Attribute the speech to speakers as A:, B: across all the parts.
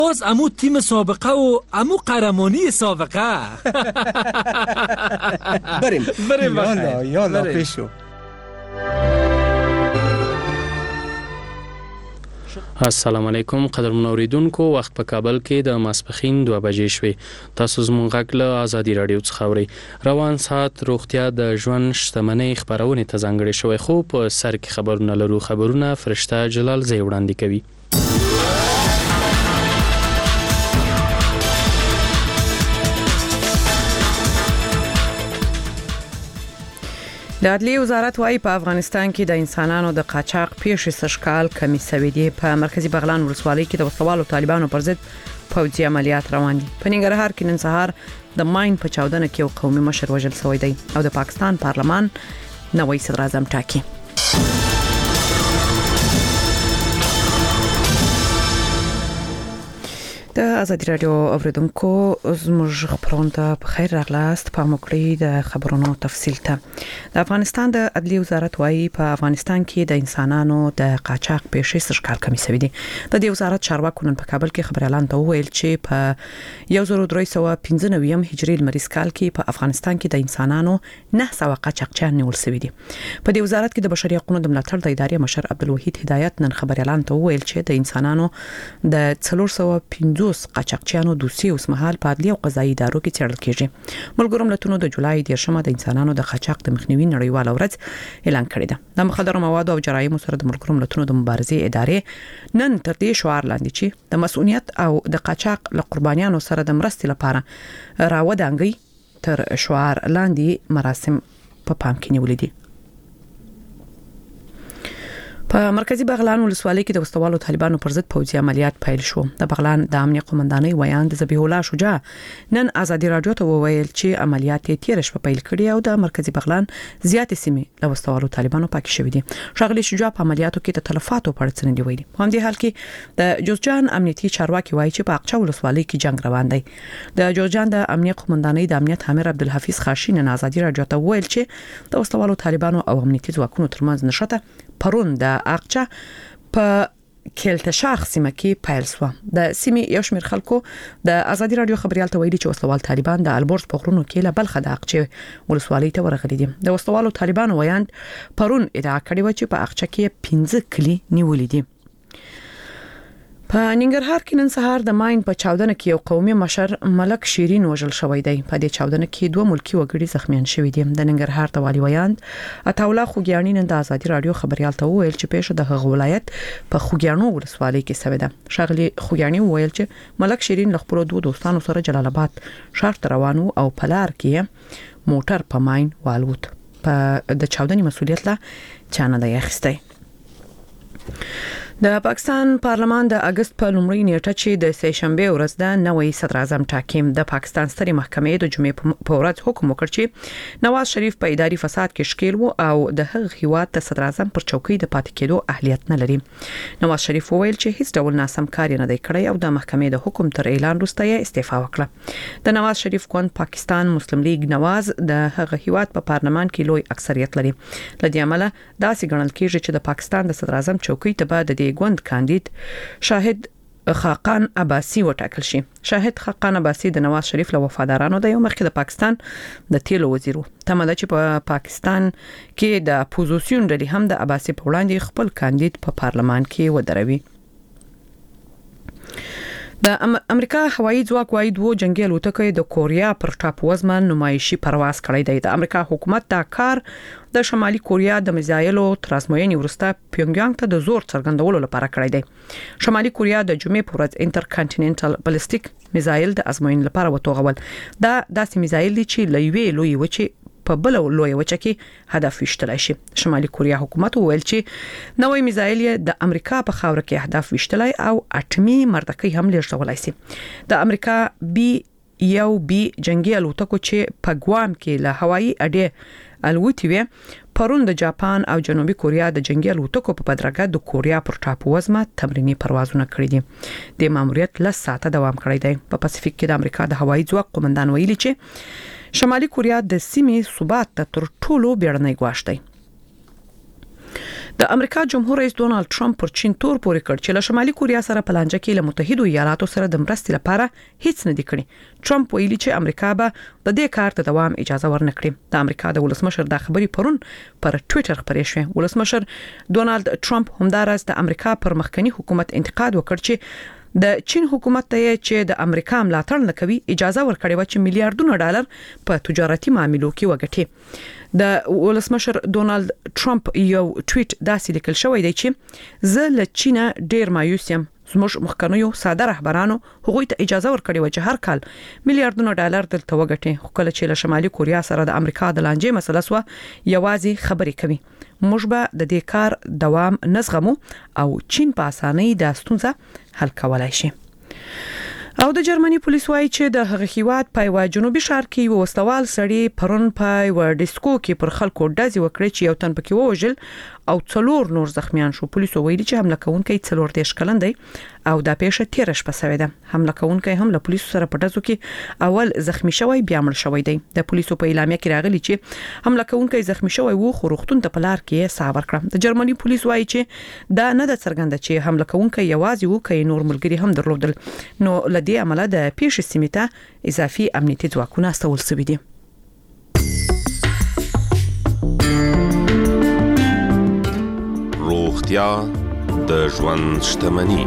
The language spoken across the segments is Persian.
A: باز امو تیم سابقه و امو قهرمانی سابقه.
B: بریم
A: یالا
B: پیشو.
C: السلام علیکم قدرمن اوریدونکو، وخت په کابل کې د ماسپښین 2 بجې شوې. تاسو زموږ غږ له آزادي رادیو څخه اورئ. روان ساعت روغتیا د ژوند شتمنۍ خبرونه ته ځانګړې شوی، خو په سر کې خبرونه لرو. خبرونه فرشته جلال زی وړاندې کوي.
D: د عدلیې وزارت وايي په افغانستان کې د انسانانو د قاچاق پیښې سږکال کمی شوې دي. په مرکزی بغلان ولسوالۍ کې د وسوالو طالبانو پر ضد پوځي عملیات روان دي. په ننګرهار کې نن سهار د ماین په چاودنه کې یو قومي مشر وژل شوی دی او د پاکستان پارلمان نوی صدر اعظم ټاکي. د آزادي رادیو اوریدونکو زموږ خبرونه ته په خیر راغلاست. په موکړی د خبرونو تفصیل ته د افغانستان د عدلیې وزارت وايي په افغانستان کې د انسانانو د قاچاق پیښې سږکال کمی شوې دي. د دې وزارت چارواکو نن په کابل کې خبر اعلان ته وویل چې په 1395 هجري لمریز کال کې په افغانستان کې د انسانانو 900 قاچاقچیان نیول شوي دي. په دې وزارت کې د بشري حقوقو د ملاتړ د ادارې مشر عبدالوحید هدایت نن خبر اعلان ته وویل چې د انسانانو د 450 قاچاقچیانو دوسیې اوسمهال په عدلیې او قضایي ادارو کې څېړل کیږي. ملګرو ملتونو د جولای 10 د انسانانو د قاچاق د مخنیوي نړیواله ورځ اعلان کړې ده. د مخدره موادو او جرایمو سره د ملګرو ملتونو د مبارزې ادارې نن تر دې شعار لاندې چې د مسؤلیت او د قاچاق له قربانیانو سره د مرستې لپاره راودانګي تر شعار لاندې مراسم په پام کې نیولې دي. په مرکزی بغلان ولسوالۍ کې د وسوالو طالبانو پر ضد پوځي عملیات پیل شو. د بغلان د امنیه قومندانۍ ویاند ذبیح الله شجاع نن آزادي رادیو ته وویل چې عملیات یې تیر شپه پیل کړي او د مرکزی بغلان زیاتې سیمې له وسوالو طالبانو پاک شوې دي. ښاغلي شجاع په عملیاتو کې د تلفاتو په اړه څه نه ویلي. په همدې حال کې د جوزجان امنیتي چارواکي وایي چې په اقچا ولسوالۍ کې جنگ روان دی. د جوزجان د امنیه قومندانۍ د امنیت امیر عبدالحفیظ خاشي نن آزادي رادیو ته وویل چې د وسوالو طالبانو او امنیتي ځواکونو ترمنځ نښته پرون د اقچا په کلتشاخ سیمه کې پیل شو. د سیمې یو شمېر خلکو د آزادي رادیو خبريال ته ویلي چې وسوال طالبان د البورز په غرونو کې له بلخه د اقچا ولسوالۍ ته ورغلي دي. د وسوالو طالبانو ویاند پرون ادعا کړې و چې په اقچا کې 15 کلی نیولې دي. په ننګرهار کې نن سهار د ماین په چاودنه کې یو قومي مشر ملک شیرین وژل شوی دی. په دې چاودنه کې 2 ملکی وګړي زخمیان شوي دي. د ننګرهار د والي ویاند عطاالله خوګیانی نن د آزادي رادیو خبريال ته وویل چې پیښه د هغه ولایت په خوګیانو ولسوالۍ کې شوې ده. ښاغلي خوګیانی وویل چې ملک شیرین له خپل دوه دوستانو سره جلال آباد ښار ته روان او په لار کې موټر په ماین والوت. په د چاودنې مسؤلیت لا چانه دی اخیستی. د پاکستان پارلمان د اگست په لومړۍ نیټه چې د سه شنبه ورځ د نوی صدر اعظم ټاکیم د پاکستان سترې محکمې د جمعې په ورځ حکم وکړ چې نواز شریف په اداري فساد کې ښکیل وو او د هغه هیواد د صدر اعظم پر چوکۍ د پاتې کېدو اهلیت نه لري. نواز شریف وویل چې هیڅ ډول ناسم کار نه دی کړی او د محکمې د حکم تر اعلان وروسته یې استعفا وکړه. د نواز شریف ګوند پاکستان مسلم لیگ نواز د هغه هیواد په پارلمان کې لوی اکثریت لري. لدې عمله داسې ګڼل کېږي چې د پاکستان د صدر اعظم چوکۍ ته بعد د ګوند کاندید شاهد خاقان عباسی وټاکل شي. شاهد خاقان عباسی د نواز شریف له وفادارانو د یو مخکې د پاکستان د تیلو وزیرو. تمه ده چې په پاکستان کې د اپوزیسیون ډلې هم د عباسی په وړاندې خپل کاندید په پارلمان کې ودروي. د امریکا هوایي ځواک وايي 2 جنگي الوتکې د کوریا پر ټاپووزمه نمایشي پرواز کړی دی. د امریکا حکومت دا کار د شمالي کوریا د میزایلو تر ازموینې وروسته پیونګیانګ ته د زور څرګندولو لپاره کړی دی. شمالي کوریا د جمعې په ورځ انټرکانټیننټل بالستیک میزایل د ازموینې لپاره وتوغول. دا داسې میزایل دي چې لوی لوی وچی په بل لوی وچه کې هدف وشتلای شي. شمالي کوریا حکومت وویل چې نوې میزایل د امریکا په خاور کې هدف وشتلای او اټمي مردکې هم لېږدولای شي. د امریکا بي جنگي الوتکو چې په ګوام کې له هوایي اډې الوتي وي پرون د جاپان او جنوبي کوریا د جنگي الوتکو په بدرګه د کوریا پر ټاپووزمه تمرینی پروازونه کړی دي. د ماموریت ل ساعته دوام کړی دی. په پاسفیک کې د امریکا د هوایي ځواک قومندان ویلي چې شمالي کوریا د سیمې ثبات ته تر ټولو بیړنی ګواښ دی. د امریکا جمهور رئیس ډونالد ټرمپ پر چین تور پورې کړ چې له شمالي کوریا سره په لانجه کې له متحده ایالاتو سره د مرستې لپاره هیڅ نه دی کړی. ټرمپ ویلي چې امریکا به د دې کار ته دوام اجازه ورنکړي. د امریکا د ولسمشر د خبري پرون پر ټوئیټر خبرې شوې. ولسمشر ډونالد ټرمپ همدارس د امریکا پر مخکنی حکومت انتقاد وکړ چې د چین حکومت ته چې د امریکا ملاتړ نه کوي اجازه ورکړي و چې میلیارډونه ډالر په تجارتي معاملو کې وګټي. د ولسمشر ډونالد ټرمپ یو ټویټ داسې لیکل شوی دی چې زه له چین ډیر مایوس یم. زموږ مخکنیو ساده رهبرانو هغوی ته اجازه ورکړي و چې هر کال میلیارډونه ډالر دلته وګټي. خو کله چې له شمالي کوریا سره د امریکا د لانجې مسله سو یوازې خبرې کوي. موږ به د دې کار دوام نزغمو او چین په اسانۍ د ستونزه حل کولای شي. او د جرمني پولیس وايي چې د هغه هیواد په یو جنوبي ښار کې یو وسوال سړی پرون په یو ډیسکو کې پر خلکو ډزې وکړې چې یو تن پکې ووژل او 4 نور زخمیان شو. پولیس ویلي چې حمله کوونکی 14 کلن دی او دا پیښه 13 شپه شوې ده. حمله کوونکی هم له پولیسو سره په ډزو کې اول زخمی شوی بیا مړ شوی دی. د پولیسو په اعلامیه کې راغلی چې حمله کوونکی زخمی شوی وو خو روغتون ته په لار کې صابر کړ. د جرمني پولیس وايي چې دا نه د څرګنده چې حمله کوونکی یوازې وو کای نور ملګری هم درلودل. نو لدې عمله د پیښې سیمې ته اضافي امنیتي ځواکونه استول شوي دي.
B: روغتیا د ژوند شتمني.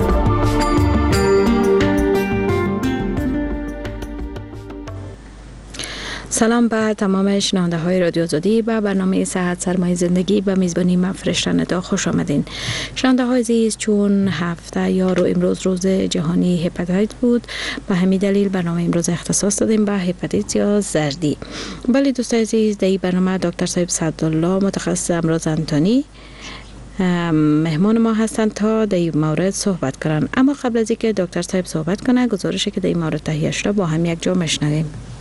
E: سلام به تمام شنونده های رادیو آزادی. به برنامه صحت سرمایه زندگی به میزبانی من فرشته ندا خوش آمدین. شنونده های عزیز، چون هفته یارو امروز روز جهانی هپاتیت بود، به همین دلیل برنامه امروز اختصاص دادیم به هپاتیت یا زردی. ولی دوستان عزیز، در این برنامه دکتر صاحب سعدالله متخصص امراض انتانی مهمان ما هستند تا در این مورد صحبت کنند. اما قبل از اینکه دکتر صاحب صحبت کنه، گزارشی که در این مورد تهیه شده با هم یک جا میشنویم.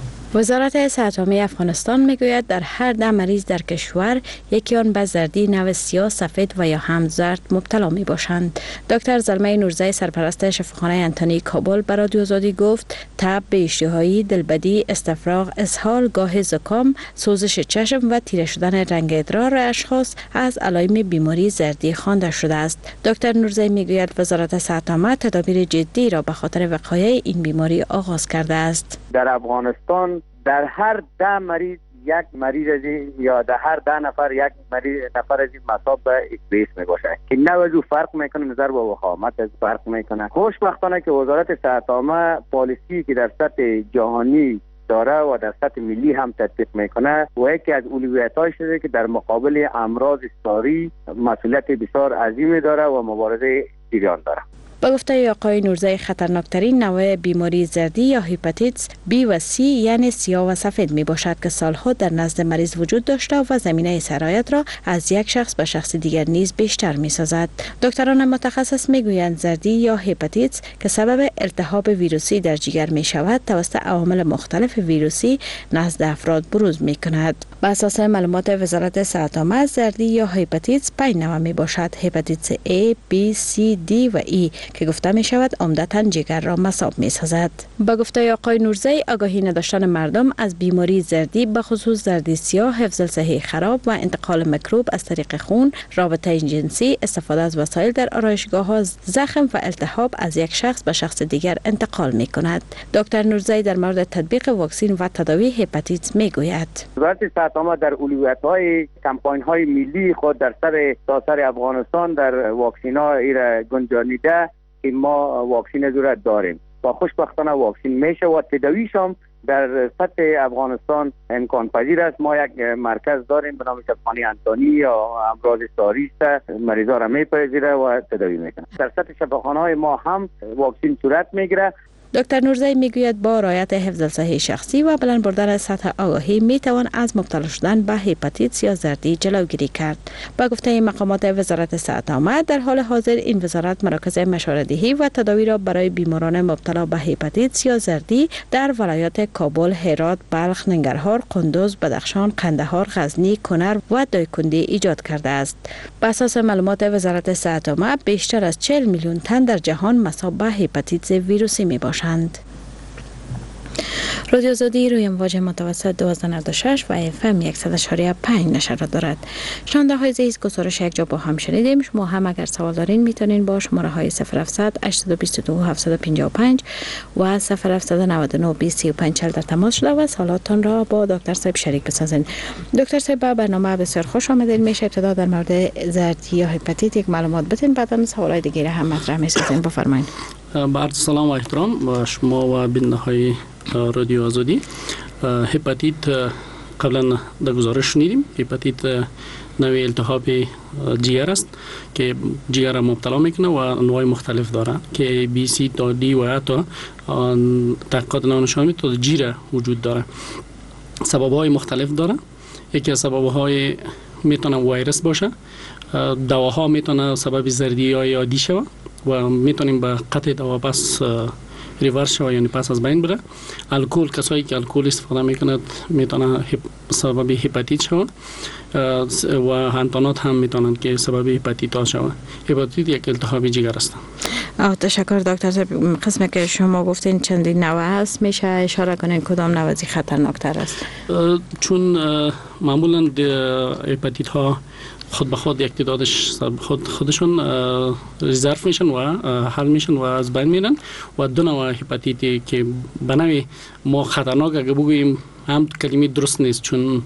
E: وزارت صحت عامه افغانستان میگوید در هر 10 مریض در کشور یکی آن به زردی نوع سیاه، سفید و یا هم زرد مبتلا می باشند. دکتر زلمه نورزی سرپرست شفاخانه انتانی کابل به رادیو آزادی گفت تب، بی اشتهایی، دلبدی، استفراغ، اسهال، گاه زکام، سوزش چشم و تیره شدن رنگ ادرار اشخاص از علائم بیماری زردی خوانده شده است. دکتر نورزی میگوید وزارت صحت عامه تدابیر جدی را به خاطر وقایع این بیماری آغاز کرده است.
F: در افغانستان در هر 10 مریض یک مریض از یا در هر 10 نفر یک نفر از این مصاب به اسپیس می باشه که نه وضو فرق میکنه، نظر به وخامت از فرق میکنه. خوشبختانه که وزارت صحت عامه پالیسی که در سطح جهانی داره و در سطح ملی هم تطبیق میکنه و یکی از اولویت‌هاش شده که در مقابل امراض ساری مسئولیت بسیار عظیمی داره و مبارزه جریان داره.
E: با گفته آقای نورزی خطرناکترین نوع بیماری زردی یا هپاتیت بی و سی یعنی سیاه و سفید می باشد که سالها در نزد مریض وجود داشته و زمینه سرایت را از یک شخص به شخص دیگر نیز بیشتر می سازد. دکتران متخصص می گویند زردی یا هپاتیت که سبب التهاب ویروسی در جگر می شود توسط عوامل مختلف ویروسی نزد افراد بروز می کند. بر اساس معلومات وزارت صحت عامه زردی یا هپاتیت 5 نوع می باشد: هپاتیت A، B، C، D و E که گفته می شود عمدتاً جگر را مصاب می سازد. با گفته آقای نورزی آگاهی نداشتن مردم از بیماری زردی به خصوص زردی سیاه، حفظ صحی خراب و انتقال میکروب از طریق خون، رابطه جنسی، استفاده از وسایل در آرایشگاه ها، زخم و التهاب از یک شخص به شخص دیگر انتقال می کند. دکتر نورزی در مورد تطبیق واکسن و تداوی هپاتیت می گوید.
F: وزارت صحت عامه در اولویت‌های کمپاین‌های ملی خود در سر افغانستان در واکسن‌ها را گنجانیده که ما واکسن ضرورت داریم و خوشبختانه واکسن میشه و تداویش هم در سطح افغانستان امکان پذیر است. ما یک مرکز داریم به نام شفاخانه انتانی یا امراض ساری است، مریضا را میپذیره و تداوی میکنه. در سطح شفاخانه‌های ما هم واکسن صورت میگیره.
E: دکتر نورزی میگوید با رعایت حفظ صحی شخصی و بلند بردن سطح آگاهی میتوان از مبتلا شدن به هپاتیت یا زردی جلوگیری کرد. با گفته مقامات وزارت صحت عامه در حال حاضر این وزارت مراکز مشوره‌دهی و تداوی را برای بیماران مبتلا به هپاتیت یا زردی در ولایات کابل، هرات، بلخ، ننگرهار، قندوز، بدخشان، قندهار، غزنی، کنر و دایکندی ایجاد کرده است. بر اساس معلومات وزارت صحت عامه بیشتر از 40 میلیون تن در جهان مصاب به هپاتیت ویروسی می باشند. رادیو آزادی روی امواج متوسط 1296 و FM 100.5 نشر دارد. شنونده های عزیز، گزارش یک جا با هم شنیدیم. شما هم اگر سوال دارین میتونین با شماره های 0700 822 755 و 0799 2035 در تماس شده و سوالاتتان را با دکتر صاحب شریک بسازین. دکتر صاحب، به برنامه بسیار خوش آمدید. میشه ابتدا در مورد زردی یا هپاتیت یک معلومات بدین، بعدا سوالای دیگه هم مطرح می‌سازین. بفرمایید.
C: با عرض سلام و احترام با شما و بیننده های رادیو آزادی. هپاتیت قبلا در گزارش شنیدیم. هپاتیت نوع التهاب جگر است که جگر را مبتلا میکنه و انواع مختلف داره که بی سی تا دی و حتی تحقیقات نشان میده تا جی را وجود داره. سبب‌های مختلف داره. یکی از سبب‌های میتونه ویروس باشه. دواها میتونه سبب زردی یا عادی شوه و میتونیم به قطع دوا پس ریورس شوه، یعنی پس از بین بره. الکل، کسایی که الکل استفاده میکنند میتونه سبب هپاتیت شوه و انتانات هم میتونند که سبب هپاتیت شوه. هپاتیت یک التهاب جگر است.
E: تشکر دکتر صاحب. قسمی که شما گفتین چندین نوع است، میشه اشاره کنین کدام نوع خطرناکتر است؟
C: چون معمولا هپاتیت ها خود به خود یک تعدادش خودشون ریزرو میشن و حل میشن و از بین میرن و دو نوع هپاتیتی که به نوع ما خطرناک اگه بگوییم هم کلمه درست نیست، چون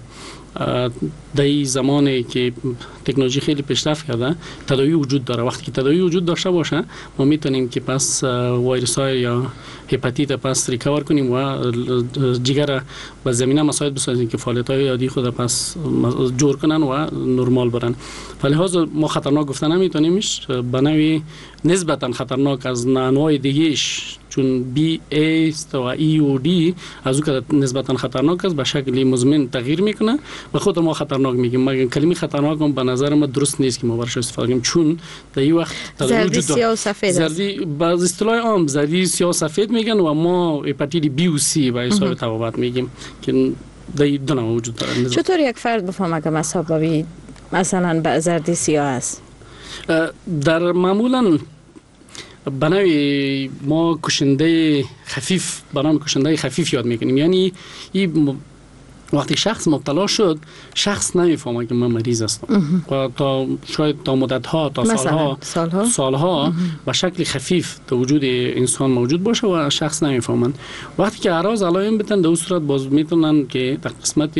C: در زمانی که تکنولوژی خیلی پیشرفت کرده تداوی وجود داره. وقتی که تداوی وجود داشته باشه ما میتونیم که پس ویروس های یا هپاتیت پس ریکاور کنیم و جگر به زمینه مساعد بسازیم که فعالیت های عادی خود پس جور کنن و نرمال برن. فلحاظ ما خطرناک گفتن نمیتونیمش، به نوعی نسبتا خطرناک از انواع دیگهش، چون بی ای و ای و دی از او که نسبتا خطرناک است به شکلی مزمن تغییر میکنه. به خود ما خطرناک میگیم، مگر کلمه خطرناک هم به نظر ما درست نیست که ما برش استفاده کنیم، چون در این وقت
E: زردی سیاه و سفید
C: زردی باز اصطلاح عام زردی سیاه و سفید میگن و ما هپاتیت بی و سی به حساب تفاوت میگیم که در دو نوع وجود داره.
E: چطور یک فرد بفهمه که مسببی مثلا به زردی سیاه است؟
C: در معمولا بنای ما کشنده خفیف، برنامه کشنده خفیف یاد میکنیم. یعنی این وقتی شخص مبتلا شد شخص نمیفهمه که من مریض هستم و تا شاید تا مدت ها تا سالها به شکل خفیف در وجود انسان موجود باشه و شخص نمیفهمن. وقتی که اعراض علائم بدن در اون صورت باز میتونن که در قسمت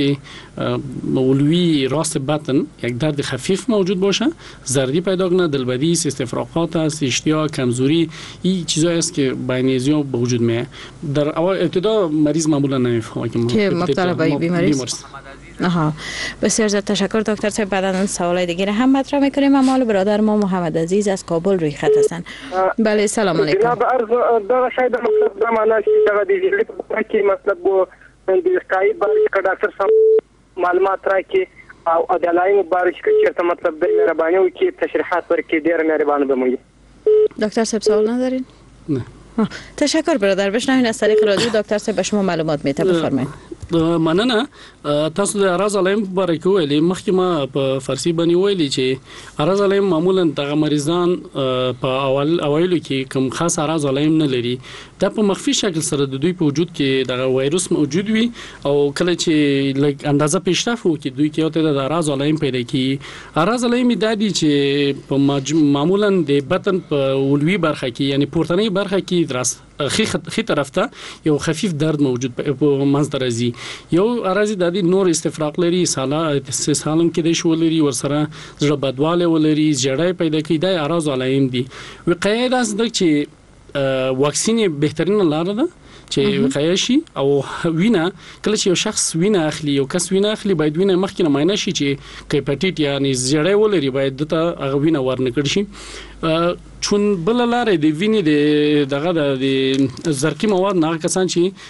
C: علوی راست بطن یک درد خفیف موجود باشه، زردی پیدا کنه، دلبدی، استفراغات است، اشتیاق، کمزوری، این چیزایی است که بین ازیا به وجود میاد. در ابتدا مریض معمولا نمیفهمه که
E: مبتلا به بیماری است. بسیار زیاد تشکر دکتر صاحب. بعداً سوالای دیگه هم مطرح میکنیم. اما برادر ما محمد عزیز از کابل روی خط هستن. بله سلام علیکم.
G: جناب عرض دا شاید مطلب دا معنا چې د دې کې مطلب وو د قایب باندې ډاکټر صاحب معلومات راکړي او د علایمو باره کې چیرته مطلب د مهرباني وکړي تشریحات ورکړي، ډیر مهربانه بموږي.
E: دکتر صاحب سوال ندارین؟
C: نه.
E: تشکر برادر. بشنوین از طریق رادیو دکتر صاحب به شما معلومات میده. بفرمایید.
C: مننه. تاسو د اعراض علائم په اړه کې ویلي، مخکې ما په فارسی باندې ویلي چې اعراض علائم معمولا د مریضان په اوایلو کې کوم خاص اعراض علائم نه لري. دا په مخفي شکل سره د دوی په وجود کې د وایروس موجود وي او کله چې لږ اندازه پیشرفت وکړي دوی کې یوته د اعراض علائم پیدا کیږي. اعراض علائم د دې چې په معمولا د بدن په علوي برخه کې یعنی پورتنۍ برخه کې دراس خي طرف ته یو خفیف درد موجود په منځ راځي. یو اراضي د دې نور استفراغ لري، سالم کې د شو لري، ورسره زړه بدواله ولري، جړای پیدا کوي. د اعراض علائم دي. وقایه داس د چې واکسین بهترین لاره ده چې وقایه شي او وینا کله چې یو شخص وینا اخلي، یو کس وینا اخلي باید وینا مخکې نه معاینه شي چې هپاتیت یعنی جړای ولري، باید دته هغه وینا ورنکړي شي. چون بل لاره د وینې دغه د زرقي مواد نه کسان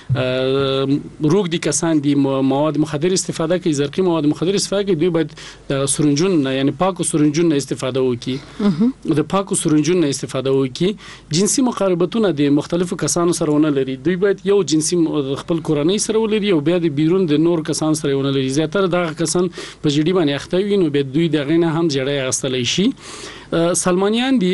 C: چې روغ دي کسان دي مواد مخدر استفاده کوي، زرقي مواد مخدر استفاده کوي، دوی باید د سرنجون یعنی پاکو سرنجون استفاده وکړي، د پاکو سرنجون استفاده وکړي. جنسي مقاربتونه د مختلفو کسانو سره ونه لري، دوی باید یو جنسي خپل کورنۍ سره ولري او بیا د بیرون د نور کسان سره ونه لري. زیاتره دغه کسان په جډي باندې اخته وي نو به دوی دغه نه هم جړای اغستلی شي. سلمانیان دي هغه کسان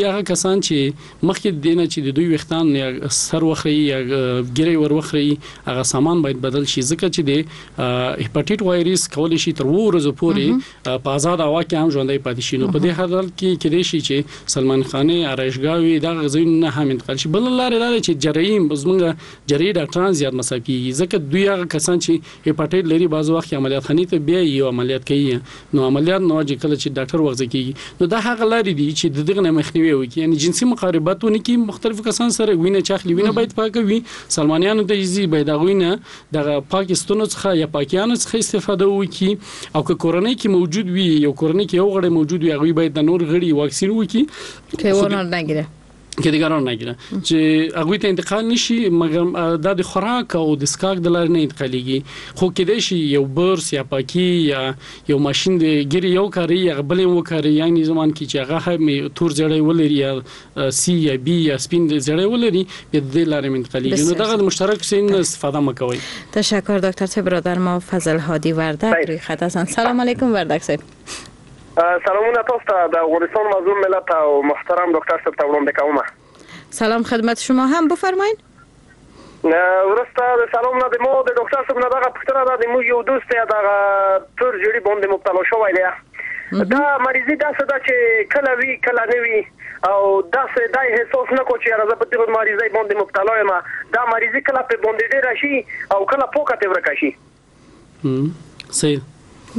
H: کسان چې مخکې دینه چې د دوی وختان یا سر وخري یا ګری ور وخري هغه سامان باید بدل شي ځکه چې د هپاتایټ وایرس کولای شي تر ورځې پورې په آزاد هوا کې هم ژوندۍ پاتې شي. نو په دې حال کې کېدای شي چې سلمان خاني ارایشګاوي دا غزوینه هم انتقال شي. بل لارې دا چې جرایم زمونږ جراحي ډاکټران زیات مصرف کیږي ځکه دوی هغه کسان چې هپاتایټ لري بعض وخت عملیات خاني ته بیا یو عملیات کوي. نو عملیات نو چې کله چې ډاکټر وغځي کیږي نو دا هغه لارې دي چې دغه مخنیوي وکړي. یعنی جنسي مقاربتونه کې مختلف کسان سره وینه چاخلی وینه باید پاکه وي. سلمانیانو د ایزي باید غوینه د پاکستان څخه یا پاکیانو څخه استفاده وکړي او که کورونی کې موجود وي یو کورونی کې یو غړی موجود وي هغه باید د نور غړي واکسین وکړي
E: که ونه نګره
H: کې د ګران نګره چې هغه ته انتقال نشي مګر د خوراک او د سکاک د لار نه انتقالېږي. خو کې د شي یو برس یا پاکي یا یو ماشين د ګری یو کاری یا بلې و کاری یعنی زمان کې چې هغه هم تور زړې ولري یا سی یا بي یا سپین زړې ولري په دې لار انتقالېږي. نو دغه مشترک سین استفاده مکوئ.
E: تشکر دکتر صاحب. برادر ما فضل هادی وردک روی خط هستند. سلام علیکم وردک صاحب.
G: سلامونه تاسو ته د افغانستان مظلوم ملت او محترم دکتر صاحب ته وړاندې کوم.
E: سلام خدمت شما هم بفرمایید.
G: ورسته د سلام نه د مو د ډاکټر صاحب نه دغه پښتنه د مو یو دوست یا دغه تور جوړي باندې مبتلا شوی دی. دا مریضي داسې ده چې کله وی کله نه وی او داسې دای احساس نه کو چې راځه په دې مریضي باندې مبتلا یم. دا مریضي کله په باندې ډیر شي او کله پوکه ته ورکه شي.
H: صحیح.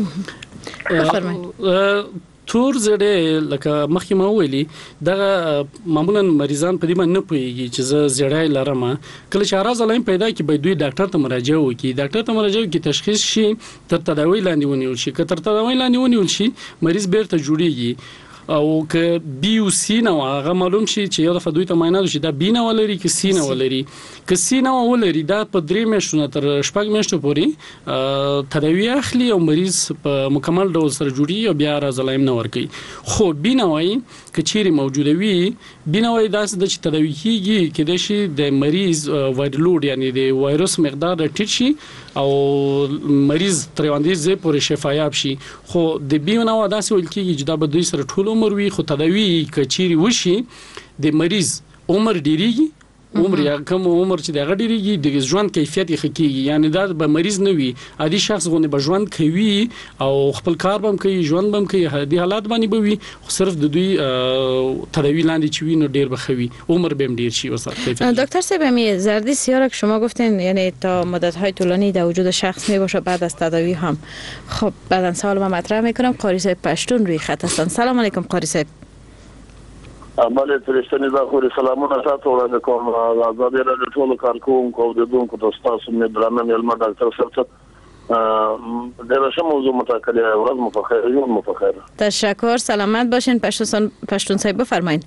H: تور زړې لکه مخکې ما ویلي دغه معمولا مریضان په دې باندې نه پوهیږي چې زه زړې لرم. کله چې اراز علائم پیدا کی به دوی ډاکټر ته مراجعه وکړي. ډاکټر ته مراجعه وکړي تشخیص شي تر تداوی لاندې ونیول شي. که تر تداوی لاندې ونیول شي مریض بیرته جوړیږي او که بي او سي نو هغه معلوم شي چې یو دفعه دوی ته معاینه وشي دا بي نه ولري که سي نه ولري. که سي نه ولري دا په 3 میاشتو تر 6 میاشتو پورې تداوی اخلي او مریض په مکمل ډول سره جوړي او بیا رازلایم نه ورکي. خو بي نه وای کچيري موجوده وي بي نه وای داس د تداوی کیږي کې د شي د مریض وایرلود یعنی د وایرس مقدار ټیټ شي او مریض تر اندازې پورې شفایاب شي. خو د بي نه وای داس ول کیږي چې دا به دوی سره ټول عمر وي. خو تداوی کچيري وشي د مریض عمر ډیریږي. عمر یا کوم عمر چې د غډیریږي د ژوند کیفیت یې خکېږي. یعنی دا به مریض نه وي عادي شخص غونډه به ژوند کوي او خپل کار بم کوي ژوند بم کوي د حالات باندې به وي. خو صرف د دوی تداوی لاندې چې وي نو ډیر بخوي عمر بهم ډیر شي وسه.
E: دکتر صاحب می زردی سیاه که شما گفتین یعنی تا مدت های طولانی در وجود شخص می باشه بعد از تداوی هم. خب بعدن سوال ما مطرح میکنم. قاری صاحب پشتون روی خط هستن. سلام علیکم قاری صاحب.
I: بله فرشتنی دا خوري سلامونه تاسو وړاندې کوم. آزادي راډیو ټول کارکونکو او د دونکو تاسو مې درنه مېلمه ډاکټر صاحب ډېر ښه موضوع مطرح ورځ مو په خیر یوم مو په خیر.
E: تشکر. سلامت باشین. پشتون صاحب بفرمایید.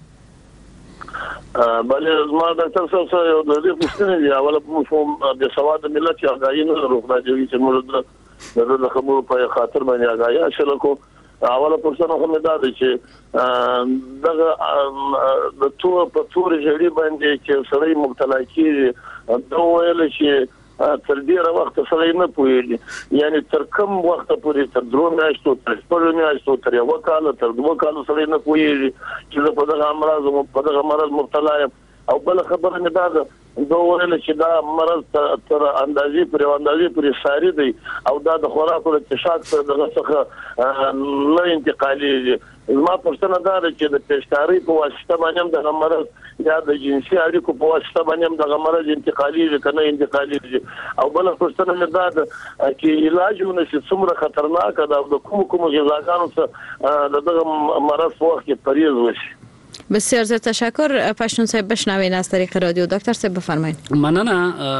I: بله ما ډاکټر صاحب یو د دې پوښتنه دی اوله مفهوم د سواد ملت یا غاینه روغ راځي چې موږ د خبرو په خاطر باندې غایا شلکو. اوله پوښتنه هم دا ده چې دغه د تور ژړی باندې چې سړی مبتلا کیږي دا ویل چې تر ډیره وخت سړی نه پوهیږي. یعنی تر کوم وخت پورې تر 3 میاشتو تر 4 میاشتو تر 1 کال تر 2 کال سړی نه پوهیږي چې په دغه مرض مبتلا یم. او بل خبره نه ده دا ویل چې دا مرض تر اندازې پورې ساري دی او دا د خوراکو د تشاک سره دغه څخه نه انتقالي. زما پوښتنه دا ده چې د پېشکاري په واسطه باندې د مرض یا د جنسي اړیکو په واسطه باندې د مرض انتقالي کنه انتقالي. او بل پوښتنه دا ده چې علاجونه چې څومره خطرناک ده د کوم غذاګانو څخه دغه مرض په وخت کې پرهیز وشي.
E: بسیار زیاد تشکر. پشتون صاحب بشنوین از طریق رادیو. دکتر صاحب بفرمایید.
H: مننه.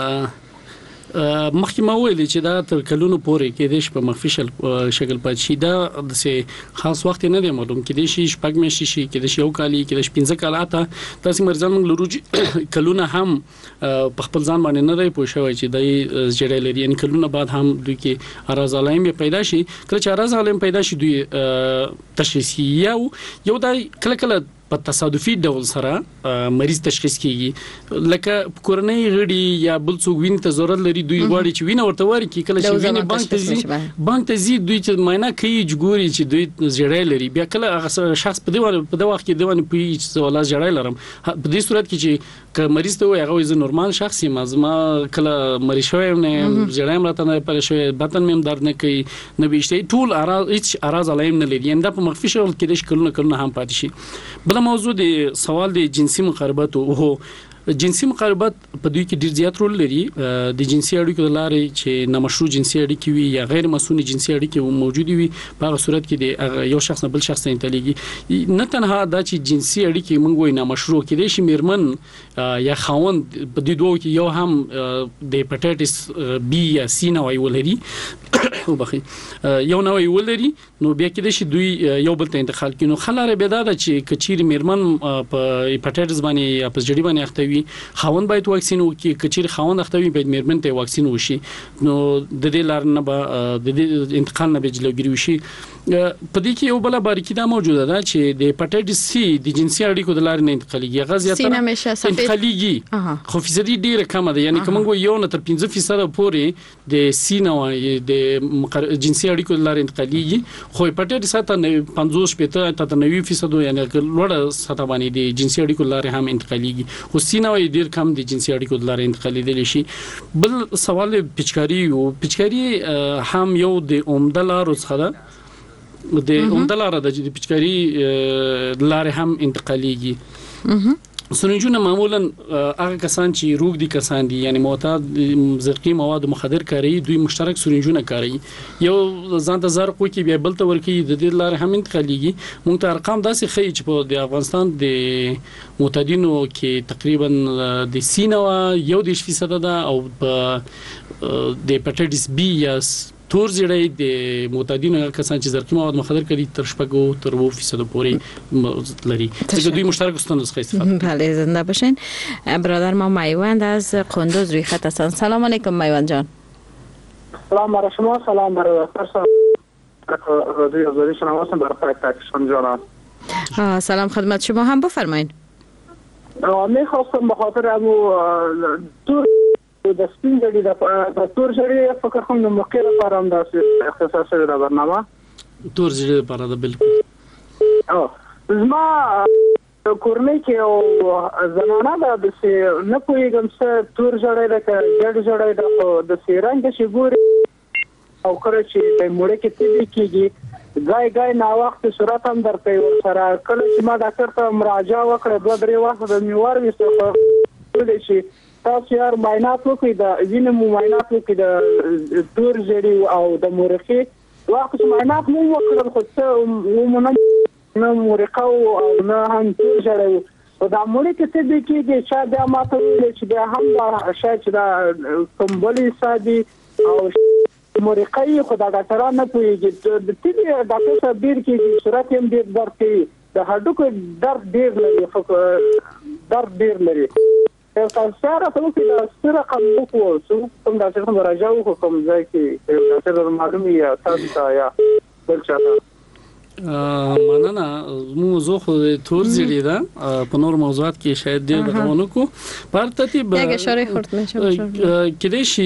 H: مخکې ما ویل چې دا تر کلونو پورې کې د په مخفي شکل پات شي. دا د خاص وخت نه دی معلوم کې د شي شپږ میاشتې شي کې د شي یو کالي کې د 15 کالاته تاسو مرزان موږ لرو کلونه هم په خپل ځان باندې نه دی پوه شوی چې د جړې لري. ان کلونه بعد هم دوی کې اراز علائم پیدا شي. کله چې اراز علائم پیدا شي دوی تشخیص یو د کله په تصادفي ډول سره مریض تشخیص کیږي لکه کورنۍ غړي یا بل څوک وینې ته ضرورت لري دوی غواړي چې وینه ورته ورکړي کله چې وینه بانک ته ځي دوی چې معاینه کوي جګوري چې دوی زړې لري بیا کله هغه شخص په دغه وخت کې دوی په چې ولا زړې لرم په دې صورت کې چې مریض ته وي هغه زه نورمال شخص یم زما کله مریض شوم نه زړې مرته نه پر شوې بدن مې درد نه کوي نه بيشته ټول هیڅ اراز علایم نه لري انده په مخفي شکل کې د کلونه هم پاتې شي بل موضوع د سوال د جنسي مقاربت او جنسي مقاربت په دوی کې ډیر زیات رول لري د جنسي اړیکو د لارې چې نامشروع جنسي اړیکې وي یا غیر مسنوني جنسي اړیکې موجود وي په هغه صورت کې د یو شخص نه بل شخص ته انتقالېږي نه تنها دا چې جنسي اړیکې موږ وایو نامشروع کېدای شي میرمن یا خاوند په دې دوه کې یو هم د هپاتایټس بی یا سی نوعي ولري وبخي یو نوعي ولري نو بیا کېدای شي دوی یو بل ته انتقال کړي نو خلاره به دا چې کچیر میرمن په هپاتایټس باندې یا په جړی باندې اخته خاوند باید واکسین وکړي کچیر خاوند اختوي باید میرمن ته واکسین وشي نو د دې لار نه به د دې انتقال نه به جلوګیری وشي په دې کې یو بل باریکی دا موجوده ده چې د هپاتایټس سی د جنسي اړیکو د لارې نه انتقالېږي هغه زیاتره انتقالېږي خو فیصدي ډیره کم ده یعنی کومه یو نه تر 15% پورې د سی نوعي د جنسي اړیکو د لارې انتقالېږي خو هپاتایټس ته 50% ته 90% یعنی لوړه سطح باندې د جنسي اړیکو د لارې هم انتقالېږي خو سی نوعي ډیر کم د جنسي اړیکو د لارې انتقالېدل شي بل سوال پچکاری هم یو د عمده لارو څخه ده د عمده لار د پچکاری لارې هم انتقالېږي سرنجونه معمولا هغه کسان چې روغ دي کسان دي یعنی معتاد زرقي مواد مخدر کاروي دوی مشترک سرنجونه کاروي یو ځان ته زرق وکي بیا بل ته ورکی د دې لارې هم انتقالېږي مونږ ته ارقام داسې ښیي چې په د افغانستان د معتادینو کې تقریبا د سینوا 1% ده او په د هپاتایټس بی یا تور زیړی د معتادینو کسان چې زرقي مواد مخدر کوي تر 8% پورې لري چې دوی مشترک ستونزه څخه استفاده
E: بله زنده باشین برادر ما میوند از قندوز روی خط هستند سلام علیکم میوند جان
G: سلام برای شما سلام برای رادیو آزادی شنواسان برای تاکشان جانم
E: سلام خدمت شما هم بفرمایید
G: میخواستم به خاطر امو دور د سپین جړی د تور جړی فکر کوم نو مخکې لپاره هم د اختصاص شوی د برنامه
H: تور جړی لپاره د بالکل
G: زما کورنۍ کې او زمانہ د نه پوهیږم څه تور جړی د جړ جړی د سیرنګ شي ګوري او کله چې د موړه کې تبي کېږي ځای نا وخت صورت هم درته سره کله چې ما ډاکټر ته مراجعه وکړه 2-3 وخت د میوار وسته ولې شي تاسو یار معاینات وکړئ د وینې معاینات وکړئ د تور جړی او د مورخي وخت چې معاینات مو وکړل خو څه نه مورخه او نه هم تور جړی او دا مورخ کې څه دي کې چې بیا ماته ویل چې بیا هم دا شاید چې دا کومبلي سادي او مورخي خو دا ډاکټران نه پوهیږي د دې ډاکټر صاحب ډیر کې صورت هم ډیر درد کوي د هډوکو درد ډیر لري خو درد ډیر لري سره ته چې سره کوم وکړو کوم د څه مراجعه وکړم ځکه چې ډاکټر معلومي یا تاسو یا بل چاته
H: مننه موضوع خو تور زیړی ده په نور موضوعات کې شاید ډیر غوونه کو پر ترتیب
E: یک اشاره خورد میشم
H: کله شي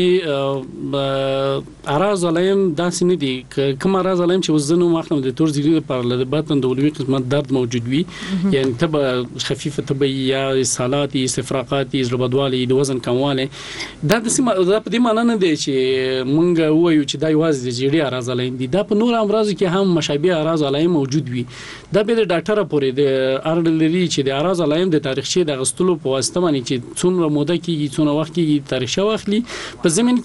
H: اراز علایم داسې نه دي کوم اراز علایم چې وزن مخنه د تور زیړی لپاره د بدن د ولوي قسمت درد موجود وي یعنی تب خفيفه طبي یا اسهالات استفراغات زړبدوالي د وزن کمواله دا د په دې معنی نه دی چې مونږ وایو چې دا یوازې د زیړی اراز علایم دي دا په نور امراض کې هم مشابه اراز علایم موجود وي دا به د ډاکټر پورې د ارلري چې د اراز علایم د تاریخچه د غستلو په واسطه باندې چې څومره موده کې څونه وخت کې تاریخچه واخلي په زمين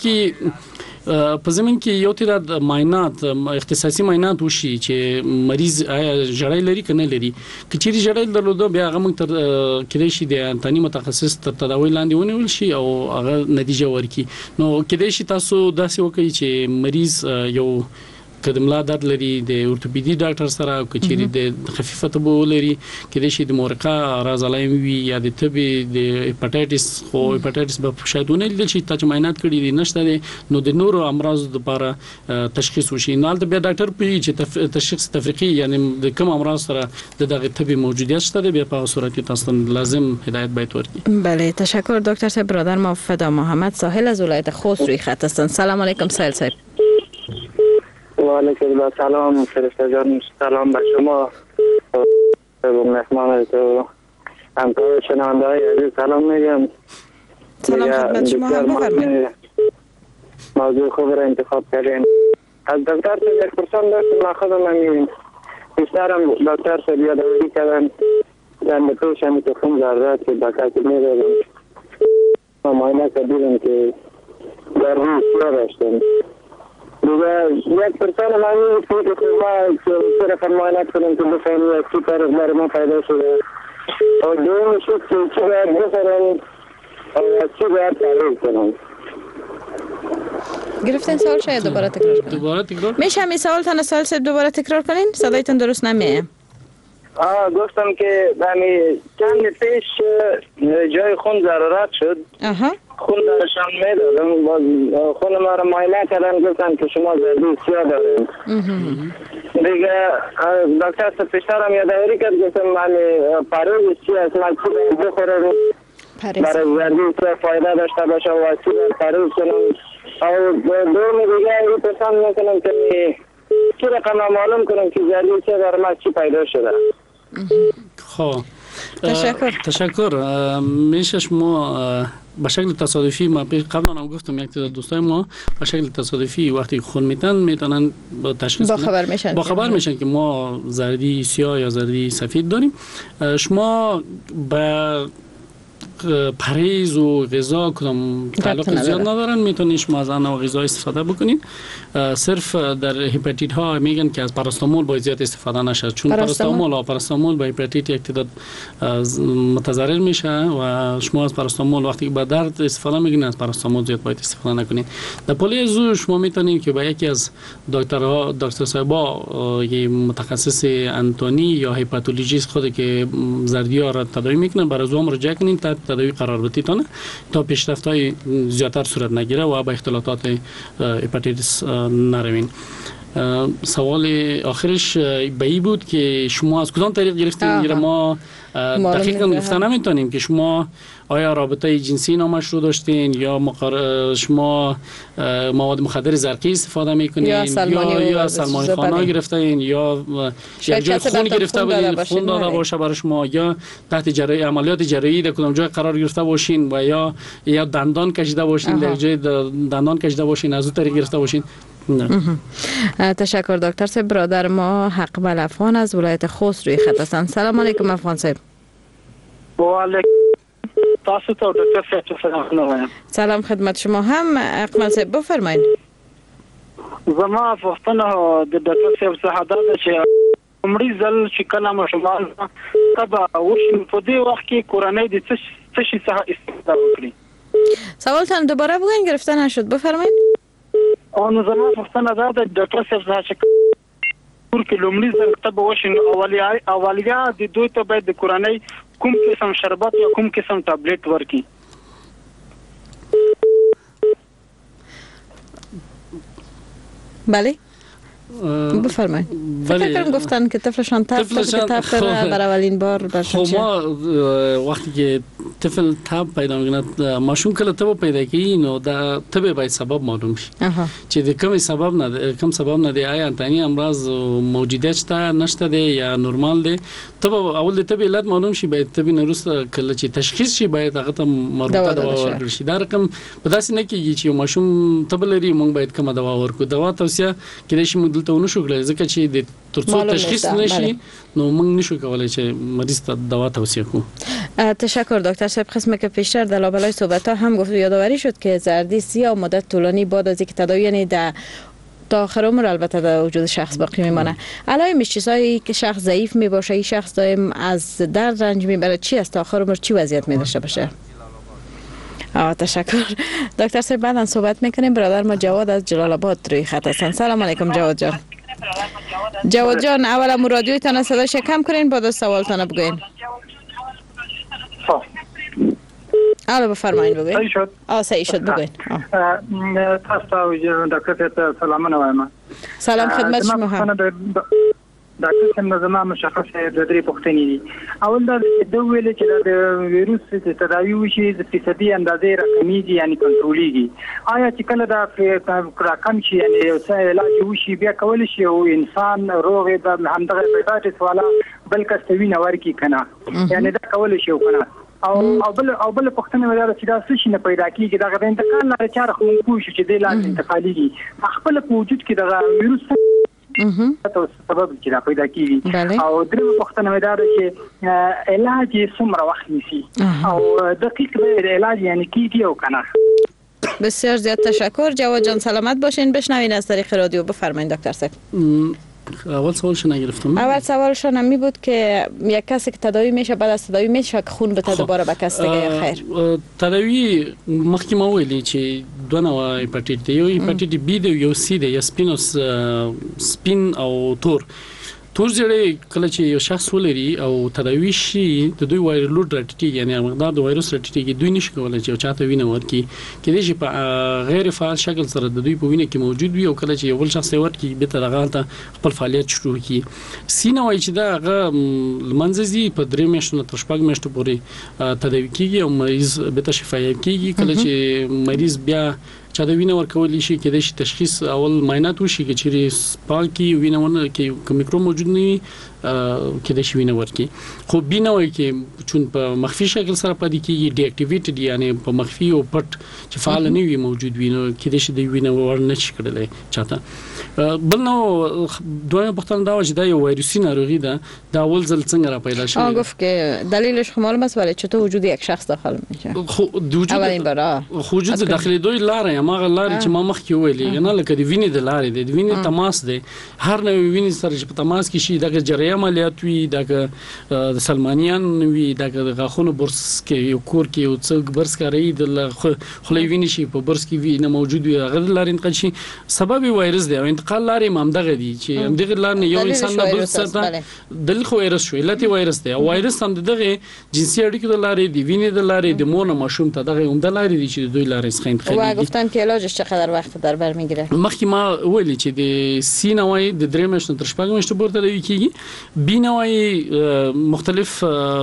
H: کې یو تیر د معاینات اختصاصي معاینات وشي چې مریض آیا جړای لري کنه لري کچېری جړای درلوده بیا هغه موږ تر کېدای شي د انتاني متخصص تر تداوی لاندې ونیول شي او هغه نتیجه ورکړي نو کېدای شي تاسو داسې وکړئ چې مریض یو که د ملا درد لري د اورتوپیدي ډاکټر سره او کچيري د خفيفه تبو لري کې د شي د مورقه اعراض علایم وي یا د تبي د هپاتایټس خو هپاتایټس به شایدونه لیدل شي چې معاینات کړي دي نشته دي نو د نورو امراض لپاره تشخیص وشي نو د بیا ډاکټر په چې تشخیص تفریقي یعنی د کوم امراض سره د دغه تبي موجودیت شته دی بیا په صورت کې تاسو لازم هدایت باید ورکړي.
E: بله تشکر دکتر صاحب. برادر ما فدا محمد ساحل از ولایت خوست روی خط هستند. سلام علیکم ساحل صاحب.
G: و علیکم السلام فرشته جان. سلام به شما و مهمان تو همکار شنونده های عزیز سلام میگم.
E: سلام خدمت شما هم بفرمایید.
G: موضوع خوب را انتخاب کردین. از دکتر صاحب یک پرسان داشتم ماخذ من بیشترم دکتر صاحب یادآوری کردن در متوش همی که خون ذرات که بکاتی میدادم معاینه کردیم که در روی سیا داشتم دیگه یک پرسان همی که ما صرف معاینه کنیم که بفهمی از چی طرف در ما پیدا شده و دوم شد که چی باید بسرم و از چی باید تعریف کنم.
E: گرفتین سوال شاید دوباره تکرار کنین. میشه همین سوال تن سوال صاحب دوباره تکرار کنین؟ صدایتون درست نمیه.
G: گفتم که چند پیش جای خون ضرورت شد. خون درشان میدادم خون ما را معاینه کردن گفتن که شما زردی سیاه داریم دیگه دکتر صاحب پیشترم یادآوری کرد گفتم من پروز چی است من چی باید بخورم برای زردی سیاه فایده داشته باشه و چی باید پروز کنم و دوم دیگه این پرسان میکنم که چی رقم معلوم کنم که زردی سیاه در ما چی پیدا شده.
H: خب
E: تشکر.
H: میشه شما به شکل تصادفی ما قبلا هم گفتم یک تعداد دوستای ما به شکل تصادفی وقتی خون میتونن با تشخیص با خبر میشن که ما زردی سیاه یا زردی سفید داریم. شما به پرهیز و غذا کدام تعلق زیاد ندارن میتونید شما از انواع غذا استفاده بکنید. صرف در هپاتیت ها میگن که از پاراستامول باید زیاد استفاده نشه چون پاراستامول با هپاتیت یک تعداد متضرر میشه و شما از پاراستامول وقتی که با درد استفاده میکنید از پاراستامول زیاد باید استفاده نکنید. در پلی زو شما میتونید که با یکی از دکتر صاحبا متخصص اناتومی یا هپاتولوژیست خود که زردی ها را تداوی میکنن برای زو مراجعه کنید تا تداوی قرار بدید تا پیشرفت‌های زیادتر صورت نگیره و به اختلالات هپاتیتس نروین. سوال آخرش به این بود که شما از کدام طریق گرفتین؟ ما دقیقاً گفتن نمیتونیم که شما آیا رابطه جنسی نامشروع داشتین یا شما مواد مخدر زرقی استفاده میکنین یا سلمانی خانه گرفتین یا یک جای خون گرفته بودین خون داده باشه برای شما یا تحت عملیات جراحی در کدام جای قرار گرفته باشین و یا دندان کشیده باشین در جای دندان کشیده باشین از اون طریق گرفته باشین.
E: تشکر دکتر صاحب. برادر ما حقبال افغان از ولایت خوست روی خط هستند. سلام علیکم افغان صاحب.
G: و علیکم تاسو ته دکتر صاحب سلام.
E: سلام خدمت شما هم اقمل صاحب بفرمایید.
G: زما پوښتنه د دکتر صاحب څخه ده چې عمرې ځل چې کله ماشومان تبا وشي په دې وخت کې کورنۍ د څه شي څخه استفاده وکړي.
E: سوالتان دوباره بگوین گرفته نشد بفرمایید.
G: آن زمان پوښتنه ده د ډاکټر صاحب څخه چې کور کې لومړی ځل تبا وشي اولیا د دوی ته باید د کورنۍ کوم قسم شربت یا کوم قسم ټابلیټ ورکړي.
E: بله بفرمایید. فکر کنم گفتن که طفلشان تب برای اولین بار برشن.
H: خب ما وقتی که طفل تب پیدا میکنه ماشون کله تب پیدا کی نو دا تب باید سبب معلوم شي چې د کوم سبب نه دی آیا انتانی امراض موجودیت شته نشته دی یا نورمال دی. تب اول د تب علت معلوم شي باید تب نورست کله چې تشخیص شي باید هغه ته مربوطه دوا ورکړي شي. دا رقم په داسې نه کیږي چې ماشوم تب لري مونږ باید کومه دوا ورکړو. دوا توصیه کړي شي موږ دلته ونشو کولای ځکه چې د ترڅو تشخیص نشي نو موږ نشو کولای چې مریض ته دوا توصیه کوو.
E: تشکر دکتر صاحب. قسم که پیشتر در لابلای صحبت ها هم گفت یادآوری شد که زردی سیاه مدت طولانی بعد از اینکه تداوی یعنی تا آخر عمر البته در وجود شخص باقی میمانه. علائمش چیزایی که شخص ضعیف می باشه این شخص دائم از درد رنج میبره چی است تا آخر عمر چی وضعیت می داشته باشه؟ تشکر دکتر صاحب. بعداً صحبت میکنیم. برادر ما جواد از جلال آباد روی خط هستند. سلام علیکم جواد جان. جواد جان اولا رادیویتان صداش کم کنین بعد از سوالتان بگوین. حالا بفرمایید بگوین.
G: صحیح شد.
E: صحیح شد بگوین.
G: تاسو دکتر ته سلامونه وایم.
E: سلام خدمت شما هم.
G: دکتر څنګه زما مشخص د درې پوښتنې دي. اول دا د ویل چې د ویروس د تداوی وشي د فیصدي اندازې رقميږي یعنی کنټرولېږي. آیا چې کله دا رقم شي یعنی علاج وشي بیا کول شي او انسان روغ د همدغه هپاتایتس والا بل کستوینه ورکی کنه یعنی دا کول شي کنه او بل پښتنه ولا چې دا څه شي نه پیدا کیږي دا د انتقال لپاره چاره خو کوم شي چې د علاج انتقالي دي خپل په وجود کې د ویروس تاسو سبب چې دا پیدا کیږي او درې پښتنه ودا چې علاج یې څومره وخت نیسي او دقیق به علاج یعنی کیږي او کنه.
E: بسیار زیاد تشکر. جواد جان سلامت باشین. بشنوین از طریق رادیو. بفرمایید دکتر صاحب.
H: اول سوالش نگرفتم.
E: اول سوالشون هم می بود که یک کسی که تداوی میشه بعد از تداوی میشه که خون بده دوباره به کس دیگه یا خیر؟
H: تداوی مخکې ما ویلي چې دوه نوع هپاتیت دی. یو هپاتیت بی دی یو سی دی یا سپین او تور زیړی کله چې یو شخص ولري او تداوی شي د دوی وایرل لود راټیټي یعنی مقدار د وایروس راټیټي دوی نشي کولای چې چاته وینه ورکړي کله چې په غیر فعال شکل سره د دوی په وینه کې موجود وي او کله چې یو بل شخص ورکړي به تر هغه خپل فعالیت شروع کړي. سینه وایي چې دا هغه منځزي په 3 میاشتو تر 4 میاشتو پورې تداوی کیږي او مریض به تشفای کیږي. کله چې مریض بیا چا د وینه ورکول شي کې د تشخیص اول معاینات وشي چې چیرې سپاکی وینه کې میکروب موجود نه کې د وینه ورکی خو بینه وای کې چون په مخفي شکل سره پدې کې ډي اکټیویټډ یعنی په مخفي او پټ چې فعال نه وي موجود وینه کې د وینه ورنه شي کړلای چاته. بل نو دوه پختن دا چې دا یو وایروسي ناروغي ده دا اول ځل څنګه را پیدا شوه.
E: گفت که دلیلش معلوم است ولی چطور وجود یک شخص داخل میشه؟ اولین بار
H: وجود داخلي دوی لاره یا ماغه لاره چې ما مخکې ویلې نه لکه د وینې د لارې د وینې تماس دی هر نوې وینې سره چې په تماس کې شي دغه جریان عملیات وي دغه د سلمانیان وي دغه غاخونو برس کې یو کور کې یو څوک برس کوي د خلې وینې شي په برس کې وینه موجود وي هغه لارې انتقال شي سبب وایرس دی او انتقال لارې هم دغه دي چې هم دغه لارې یو انسان نه بل سره د خو وایرس شو علت وایرس دی او وایرس هم دغه جنسي اړیکو د لارې دی وینې د لارې د مور ماشوم ته دغه هم د لارې دي چې دوی لارې څخه انتقال
E: و گفتن که علاجش چقدر وقت در بر میگیره؟
H: مخکې ما ویلي چې د سی نوعی د 3 میاشتو تر 4 میاشتو پورې تداوی کیږي. بی نوعی مختلف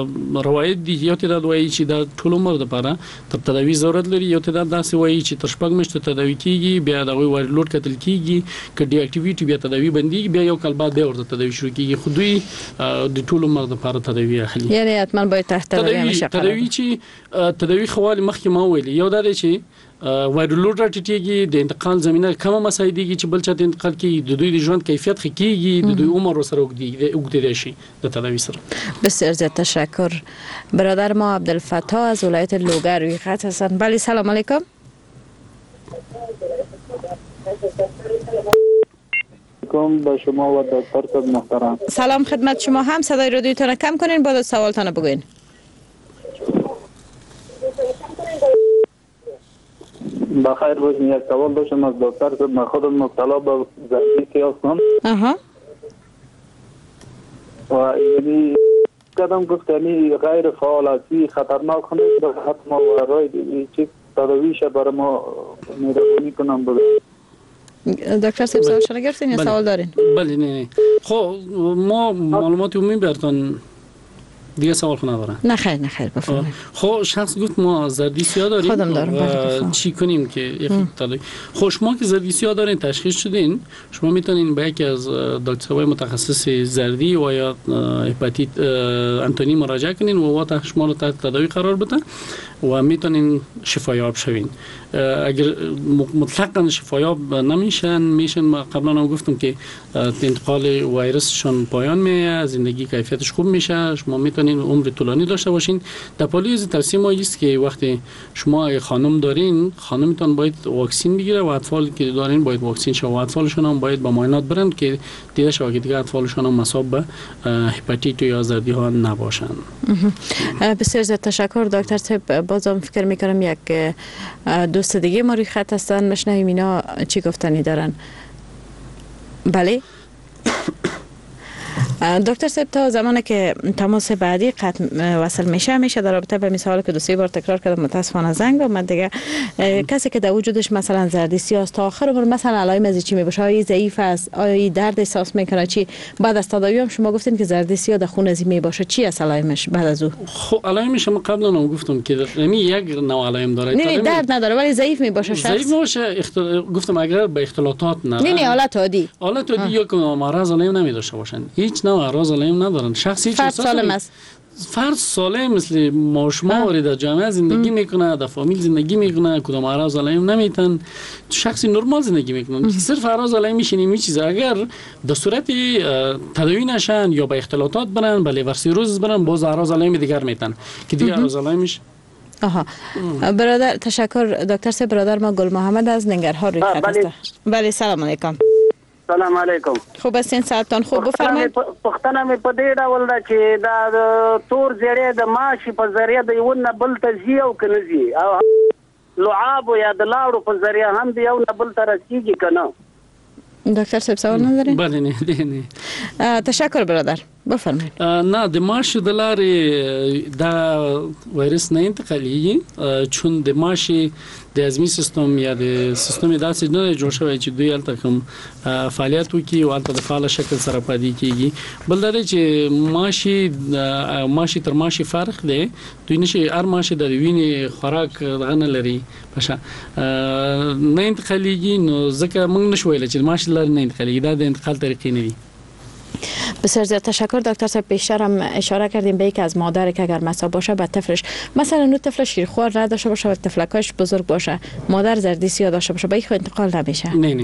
H: روایت دي یو تعداد وایي چې د ټول عمر لپاره تر تداوی ضرورت لري یو تعداد داسې وایي چې تر 4 میاشتو تداوی کیږي بیا د وایرل لود کتل کیږي ک ډي اکټیویټي بیا تداوی بندي بیا یو کال بعد بیا ورته تداوی شروع کیږي خو دوی د ټول عمر لپاره تداوی اخلي.
E: یعنی حتما باید تحت
H: تداوی چې تداوی خوالي مخکې ما ویلي یو دا دی چې وایرل لود راټیټيږي د انتقال زمينه کم مساعديږي چې بل چاته انتقال کوي د دوی د ژوند کیفیت خکېږي د دوی عمر سره اوږدېږي شي د تداوی سره.
E: بسیار زیاد تشکر. برادر ما عبدالفتاح از ولایت لوگر روی خط هستند. بله سلام علیکم.
J: با شما و دکتر صاحب محترم.
E: سلام خدمت شما هم. صدای رادیوتون کم کنین بعد سوالتون بگوین.
J: بخیر باشین. یک سوال داشتم از دکتر صاحب. من خودم مبتلا به زردی هستم. و یعنی قدم گفت یعنی غیر فعالیتی خطرناک نیست حتما و رای چی تداویش برای ما مهربانی کنم بگید.
E: دکتر صاحب سوالش رو گرفتین یا سوال دارین؟
H: بله نه خب ما معلومات عمومی براتون دیگه سوال خونه دارم.
E: نه خیر بفرمایید.
H: خب شخص گفت ما زردی سیاه داریم.
E: خودم دارم.
H: چی کنیم که یکی خب شما که زردی سیاه دارین تشخیص شدین شما میتونین با یکی از دکترهای متخصص زردی و یا هپاتیت انتونی مراجعه کنین و وقت شما رو تحت تداوی قرار بدن و میتونین شفایاب شوین. اگر مطلقاً شفایاب میشن قبلا هم گفتم که انتقال ویروسشون پایان میاد زندگی کیفیتش خوب میشه شما میتونین عمر طولانی داشته باشین. در پالیز توصیه ما است که وقتی شما خانم دارین خانمتون باید واکسین بگیره و اطفال که دارین باید واکسین شه و اطفالشون هم باید با معاینات برن که دیده شه که دیگه اطفالشون هم مصاب به هپاتیت یا زردی ها نباشن.
E: بسیار زیاد تشکر دکتر صاحب. بازم فکر میکنم یک دوست دیگه ما روی خط هستن. مشنویم اینا چی گفتنی دارن. بله دکتر صاحب تا زمانی که تماس بعدی قطع وصل میشه در رابطه به مثال که 2-3 بار تکرار کردم متاسفانه زنگ و من دیگه کسی که در وجودش مثلا زردی سیاست تا آخر عمر مثلا علائم از چی میباشه؟ آیا ضعیف است؟ آیا درد احساس میکنه؟ چی بعد از تداوی هم شما گفتین که زردی سیاه در خون از میباشه، چی است علائمش بعد از او؟
H: خب علائمش ما قبلا هم گفتم که یک نوع علائم داره.
E: نه درد نداره ولی ضعیف میباشه شخص.
H: ضعیف باشه گفتم اگر به اختلاطات
E: نه حالت عادی
H: یا که مرض علائم نمیداشته باشن، هیچ نوع اعراض علائم ندارن، شخصی
E: فرد سالم است.
H: فرد سالم مثل ما شما در جامعه زندگی میکنه، در فامیل زندگی میکنه، کدام اعراض علائم نمیتن، شخصی نرمال زندگی میکنه. صرف اعراض علائم میشینیم این چیز اگر در صورت تداوی نشن یا به اختلاطات برن، به لیور سیروز برن، باز اعراض علائم دیگر میتن که دیگر اعراض علائمش.
E: برادر تشکر دکتر صاحب. برادر ما گل محمد از ننگرهار روی خط است. بله سلام علیکم.
K: سلام علیکم.
E: خوب هستین؟ ساعتتان خوب؟ بفرمایید.
K: پښتنه مې په دې ډول ده چې دا تور زیړی د ماشي په ذریعه د یو نه بل ته ځي او که نه ځي، او لعاب یا د لاړو په ذریعه هم د یو نه بل ته رسیږي که نه؟
E: دکتر صاحب سوال ندارین؟
H: بله نه.
E: تشکر برادر بفرمایید.
H: نه د ماشي د لارې دا وایرس نه انتقالیږي، چون د ماشي د هضمي سیستم یا د سیستم داسې نه جوړ شوی چې دوی هلته کوم فعالیت وکړي او هلته د فعال شکل سره پاتې کیږي. بل دا چې ماشي تر ماشي فرق دی، دوی نشي هر ماشي د وینې خوراک دغه نه لري پښه نه انتقالیږي، نو ځکه موږ نشو ویلی چې ماشي لارې نه انتقالیږي، دا د انتقال طریقې نه دي.
E: بسیار زیاد تشکر دکتر صاحب. بیشتر هم اشاره کردیم به اینکه از مادر که اگر مصاب باشه به طفلش، مثلا نو طفل شیرخوار نداشته باشه و طفلکاش بزرگ باشه، مادر زردی سیاه داشته باشه، به این انتقال نمیشه؟
H: نه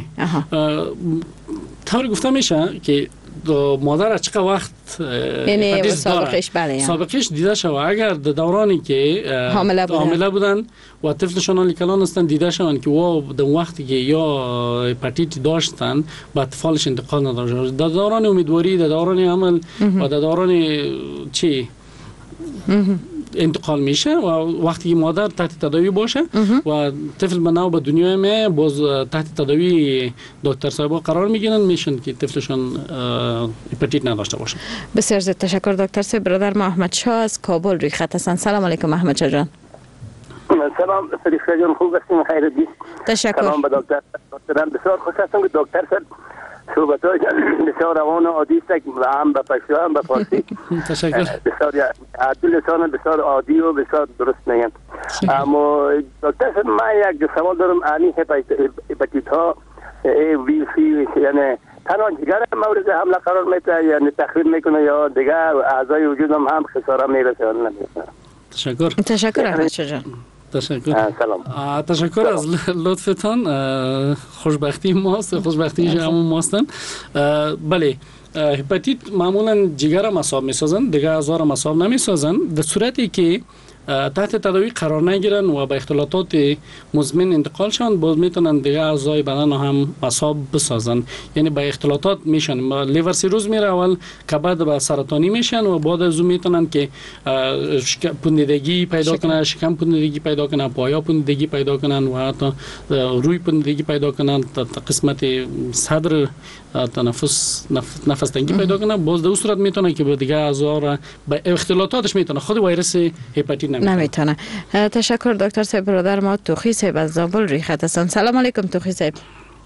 H: طور گفته میشه که مادر چقدر وقت
E: یعنی سابقش
H: سابقش دیده شود اگر در دورانی که حامله بودن و طفلشان لیکلان هستند دیده شوند که و در وقتی که یا هپاتیت داشتن به اطفالش انتقال نداره، در دوران امیدواری، در دوران عمل و در دوران چی انتقال میشه و وقتی که مادر تحت تداوی باشه و طفل به نو به دنیا میاد باز تحت تداوی دکتر صاحبا قرار میگیرن، میشن که طفلشون هپاتیت نداشته باشه.
E: بسیار زیاد تشکر دکتر صاحب. برادر ما احمد شاه از کابل روی خط هستند. سلام علیکم احمد شاه جان.
K: سلام فرشته جان، خوب هستین؟ خیر دی.
E: تشکر.
K: سلام به دکتر. بسیار خوش هستم که دکتر صاحب صحبت‌های بسیار روان و عادی است که هم به پشتو هم به فارسی
H: تشکر.
K: بسیار عادی لسان بسیار عادی و بسیار درست میگن. اما دکتر صاحب من یک سوال دارم، انی هپاتیت ها وی سی یعنی تنها جگر مورد حمله قرار میده یعنی تخریب میکنه یا دیگه اعضای وجودم هم خسارت میرسه؟
E: تشکر احمد شاه جان.
H: تشکر. تشکر از لطفتان. خوشبختی ماست، خوشبختی همون ماستن. بله هپاتیت معمولا جگر مصاب میسازن، دیگه اعضا را مصاب نمیسازن در صورتی که تحت تداوی قرار نگیرن و به اختلالات مزمن انتقال شوند، باز میتونن دیگه اعضای بدن هم مصاب بسازن، یعنی به اختلالات میشن. لیور سیروز میره اول که بعد به سرطانی میشن و بعد از اون میتونن که پوندیدگی پیدا کنن، شکم پوندیدگی پیدا کنن، پایا پوندیدگی پیدا کنن و حتی روی پوندیدگی پیدا کنن، قسمت صدر نفس تنگی پیدا کنن. باز در اون صورت میتونن که دیگه اعضا را به اختلالاتش میتونن خود ویروس هپاتیت
E: نمیتونه. تشکر دکتر صاحب. برادر ما توخی صاحب از زابل روی خط هستند. سلام علیکم توخی صاحب.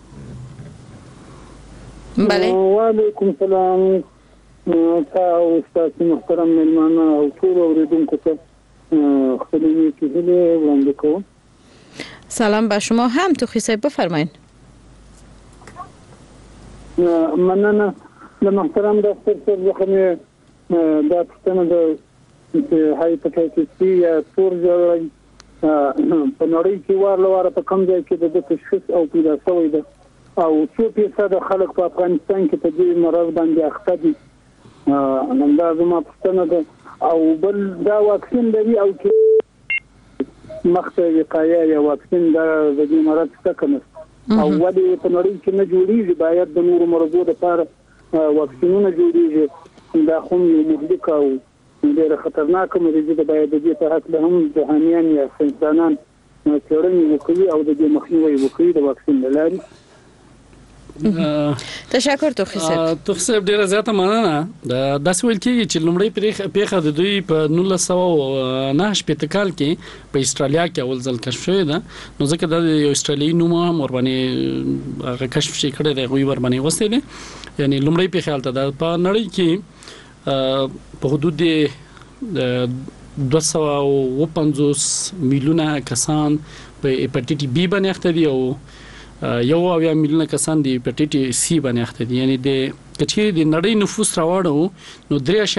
E: بله
J: و علیکم سلام. تا استاد محترم مهمان او ټول اوریدونکو ته خدمت کوي وړاندې کوم.
E: سلام به شما هم توخی صاحب، بفرمایید.
J: مننه له محترم دکتر صاحب خو دا پښتنه د هایپاتایتس سی یا تور زیړی په نړۍ کې واره په کوم ځای کې د تشخیص او پیدا شوی ده او 2% خلک په افغانستان کې په دې مرض باندې اخته دي. دا زما پښتنه ده. او بل دا واکسین دی او چې مخته وقایه یا واکسین د دې مرض څخه نه او ولې په نړۍ کې نه جوړیږي، باید د نورو مرضو لپاره واکسینونه جوړیږي. دا خو یو مهلک او ډېر خطرناک مرض دی، باید د دې په حق هم جهانیان یا انسانان څېړنې وکړي او د دې مخنیوي وکړي د واکسین له لارې.
E: تشکر توخی صاحب.
H: توخی صاحب ډیره زیاته مننه. د داسې ویل کېږي چې لومړی پیښه د دوی په 1909 کال کې په استرالیا کې اول ځل کشف شوې ده. نو ځکه د یو استرالیایي نوم هم ور باندې هغه کشف شي کړی دی، غوي ور باندې وسته دي. یعنی لومړی پیښه حالت ده په نړۍ کې په حدود 250 میلیونه کسان په هپاتایټس بی باندې اخته دي او 1 میلیونه کسان د هپاتایټس سی باندې اخته دي. یعنی د کچې د نړۍ نفوس راوړو نو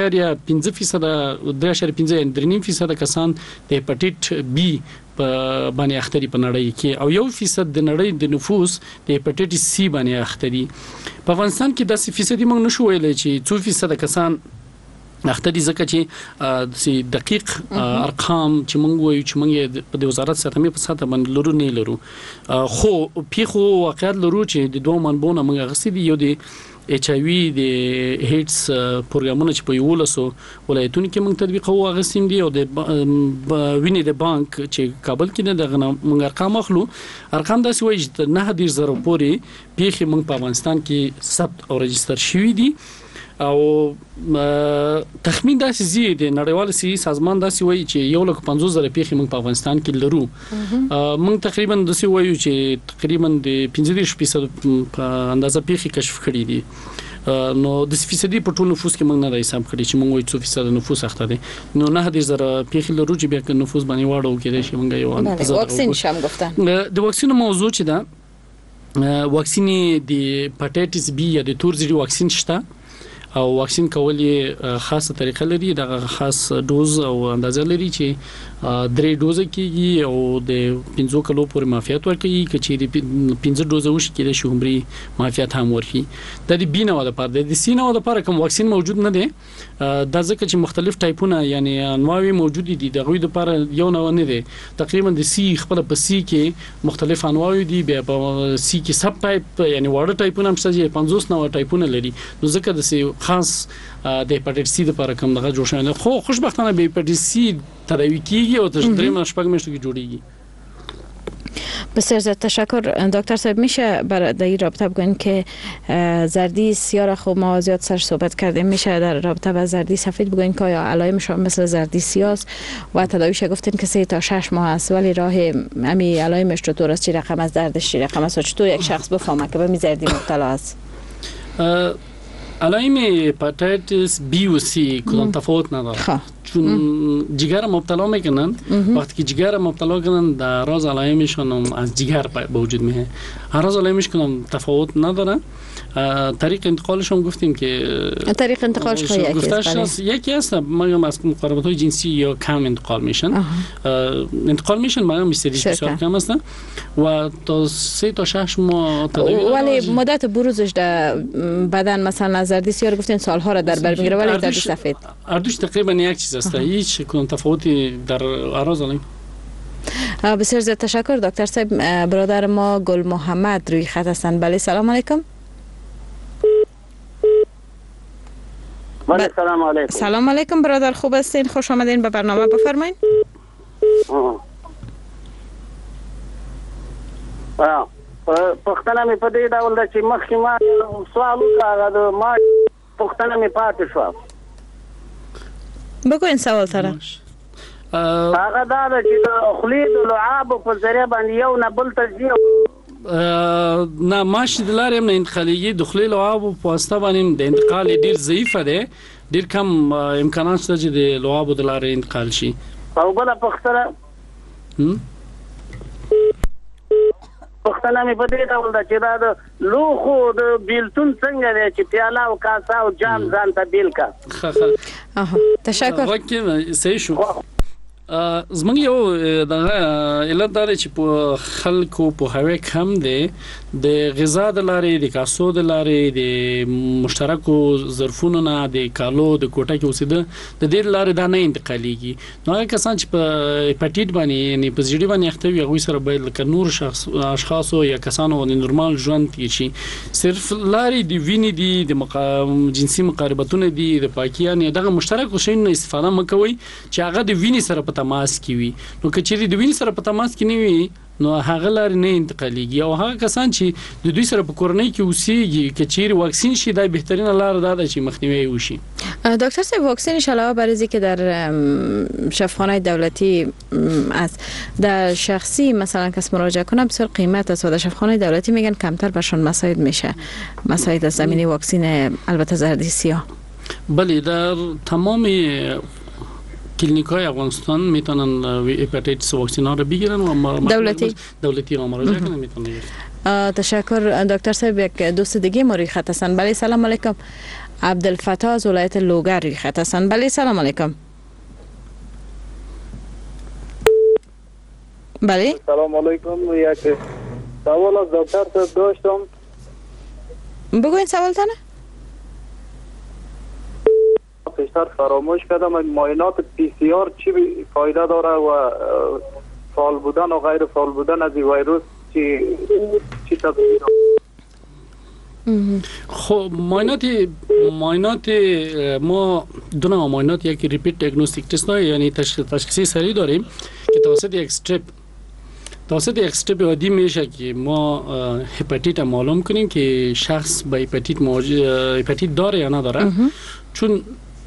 H: 3.5% کسان د هپاتایټس بی په باندې اخته دي په نړۍ کې، او 1% د نړۍ د نفوس د هپاتایټس سی باندې اخته دي. په افغانستان کې 10% موږ نشو ویلای چې 2% کسان اخته دي، ځکه چې دقیق ارقام چې موږ وایو چې موږ په وزارت سره په ساته باندې لرو نه لرو، خو پیخو واقعیت لرو چې د دوه منبونه موږ غسي دي. یو د ایچ آی وی د هیټس پروګرامونه چې په 11 ولایتونو کې موږ تطبیقوو غسیم دي، او د وینې د بانک چې کابل کې نه دغه موږ ارقام اخلو. ارقام داسې وایي چې 9000 پورې پیخي موږ په افغانستان کې ثبت او رجستر شوي دي، او تخمین داسې زی د نړیوال سي سازمان داسې وایي چې 150,000 پیخي موږ په افغانستان کې لرو. موږ تقریبا داسې وایو چې تقریبا د 15% په اندازه پیخي کشف کړي دي. نو د 10% په ټول نفوس کې موږ نه دا حساب کړی چې موږ وایو 2% نفوس اخته دي. نو 9000 پیخي لرو چې بیا نفوس باندې واړو کېدای شي موږ یو
E: واکسین شام گفتن.
H: د واکسین موضوع چې دا واکسین د هپاتایټس بی یا د تورزیډي واکسین شته، او واکسین کول یې خاصه طریقه لري، د خاص ډوز او اندازه لري چې 3 ډوز کېږي او د 15 کلو پورې معافیت ورکوي. چې د 15 ډوز وشي کې د شومري معافیت هم ورکوي. د بی نوع لپاره د سی نوع لپاره کوم واکسین موجود نه دی، دا ځکه چې مختلف ټایپونه یعنی انواع موجود دي. د غوي لپاره یو نوع نه دی، تقریبا د سی خپل په سی کې مختلف انواع دي، بیا په سی کې سب ټایپ یعنی واړه ټایپونه هم شته، 50 نوع ټایپونه لري. نو ځکه د خاص د هپاتایټس سی لپاره کوم دغه جوړ شوی، خو خوشبختانه به هپاتایټس سی تداوی کیږي او تر 3 شپږ میاشتو کې جوړیږي.
E: بسیار زیاد تشکر دکتر صاحب. میشه برای در این رابطه بگوین که زردی سیاه را خب ما زیاد سر صحبت کردیم، میشه در رابطه با زردی سفید بگوین که آیا علائمش مثل زردی سیاه است و تداویش گفتین که 3 تا 6 ماه است، ولی راه امی علائمش چطور است، چی رقم از دردش چی رقم است، چطور یک شخص بفهمه که به می زردی مبتلا است؟
H: علائم هپاتایتس بی و سی کدام تفاوت نداره، چون جگر مبتلا میکنن. وقتی که جگر مبتلا کنن در راز علائمشون از جگر به وجود میه. هر راز علائمش کدام تفاوت نداره. طریق انتقالش هم گفتیم که
E: طریق انتقالش
H: یکی است. ما از مقاربت‌های جنسی یا کم انتقال میشن. انتقال میشن مگر مستریش بسیار کم هستن و تا 3 تا 6 ماه تداوی.
E: ولی مدت بروزش در بدن مثلا زردی سیاه گفتین سالها را در بر میگیره، ولی زردی سفید
H: اردوش تقریبا یک چیز است. هیچ کدام تفاوتی در اعراض علائم.
E: بسیار زیاد تشکر دکتر صاحب. برادر ما گل محمد روی خط هستند. بله سلام علیکم.
L: بله سلام علیکم.
E: سلام علیکم برادر، خوب هستین؟ خوش آمدین به برنامه، بفرمایید.
L: پښتنه مې په دې ډول ده چې مخکې ما سوال وکړ، ما پښتنه مې پاتې شو.
E: بگوین سوال سره.
L: هغه دا ده چې د خولې د لعاب په ذریعه باندې یو نه بل ته ځي.
H: نه ماشي د لارې نه انتقالېږي، د خولې لعاب په واسطه باندې د انتقال ډیر ضعیفه ده، ډیر کم امکانات شته چې د لعاب د لارې انتقال شي.
L: او بل پښتنه مې په دې ډول ده چې دا د لوخو د بیلتون څنګه دی چې پیاله او کاسه او جام ځان ته بیل کا.
E: تشکر.
H: وکه صحیح شو. زمونږ یو دغه علت دا چې په خلکو په هوا کم دی، د غذا د لارې، د کاسو د لارې، د مشترکو ظرفونو نه، د کالو د کوټه کې اوسېده د دې لارې دا نه انتقالېږي. نو هغه کسان چې په هپاتایټ باندې یعنی په زیړی باندې اخته وي، هغوی سره باید لکه نور اشخاصو یا کسانو باندې نورمال ژوند تیر شي. صرف لارې د وینې دي، د جنسي مقاربتونه دي، د پاکیانه دغه مشترکو شیانو استفاده مکوئ چې هغه د وینې سره په تماس کې وي. نو که چېرې د وینې سره په تماس کې نه وي، نو هغه لار نه انتقالیږي او هغه کسان چې د دوی سره په کورنۍ کې اوسېږي چې چیرې واکسین شي دا بهترینه لار ده چې مخنیوي وشي.
E: دکتر صاحب واکسنش علاوه بر اینکه که در شفاخانه دولتی است در شخصی مثلا کس مراجعه کنه بسیار قیمت است و در شفاخانه دولتی میگن کمتر برشون مساعد میشه مساعد از زمینه واکسین البته زردی سیاه.
H: بله در تمام کلینیک‌های افغانستان میتونن هپاتیتس واکسن ها رو بگیرن و دولتی را مراجعه کنن میتونن.
E: تشکر دکتر صاحب. یک دوست دیگه ما روی خط هستن. بله سلام علیکم. عبدالفتاح از ولایت لوگر روی خط هستن. بله سلام علیکم. بله
J: سلام علیکم. یک سوال از دکتر صاحب داشتم.
E: بگوین سوال تنه.
J: پیشتر فراموش کردم معاینات PCR چی فایده داره و فعال بودن و غیر فعال بودن از این ویروس چی تاثیر
H: خب معاینات ما دو نوع معاینات یکی ریپیت دیاگنوستیک تست یعنی تشخیصی سریع داریم که توسط یک استپ عادی میشه که ما هپاتیت معلوم کنیم که شخص با هپاتیت داره یا نداره. چون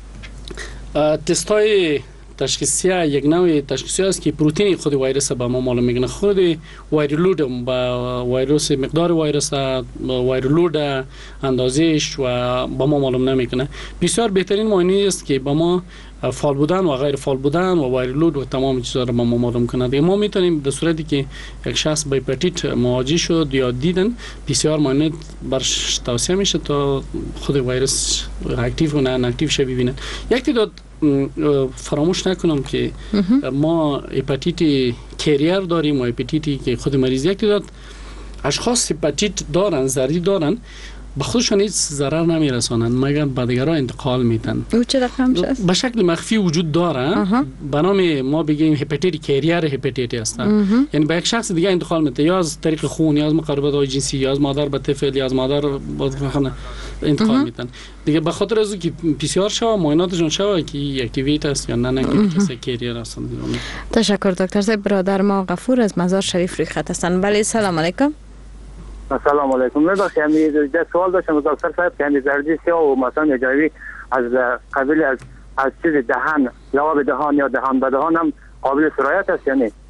H: تستای تشخیصی یک نوع تشخیصی است که پروتئین خود ویروس به ما معلوم میکنه. خود ویرولود با ویروس مقدار ویروس ویرولود اندازش و به ما معلوم نمیکنه. بسیار بهترین معاینه است که به ما فعال بودن و غیر فعال بودن و ویرولود و تمام چیزا رو به ما معلوم کنه. دیگه ما میتونیم در صورتی که یک شخص با هپاتیت مواجه شد یا دیدن بسیار معاینه برش توصیه میشه تا خود ویروس اکتیو و نه اکتیو شه ببینن. یک تعداد فراموش نکنم که ما هپاتیت کریر داریم و هپاتیتی که خود مریض یک تعداد اشخاص هپاتیت دارن زردی دارن به خودشان هیچ ضرر نمیرسانند مگر به دیگران انتقال میدن.
E: او چه رقمش است؟
H: به شکل مخفی وجود داره. به نام ما بگیم هپاتیت کریر هپاتیت هستن. یعنی به یک شخص دیگه انتقال میده یا از طریق خون یا از مقاربت جنسی یا از مادر به طفل یا از مادر به انتقال میدن. دیگه به خاطر از که PCR شو معایناتشون شو که اکتیویت است یا نه که کسی کریر هستن.
E: تشکر دکتر صاحب. برادر ما غفور از مزار شریف روی خط هستن. بله سلام علیکم.
M: سلام علیکم. ببخشید من سوال داشتم از دکتر صاحب که زردی سیاه و مثلا جایی از قبیل از چیز دهان لعاب دهان یا دهان به دهان هم قابل سرایت است یا نه؟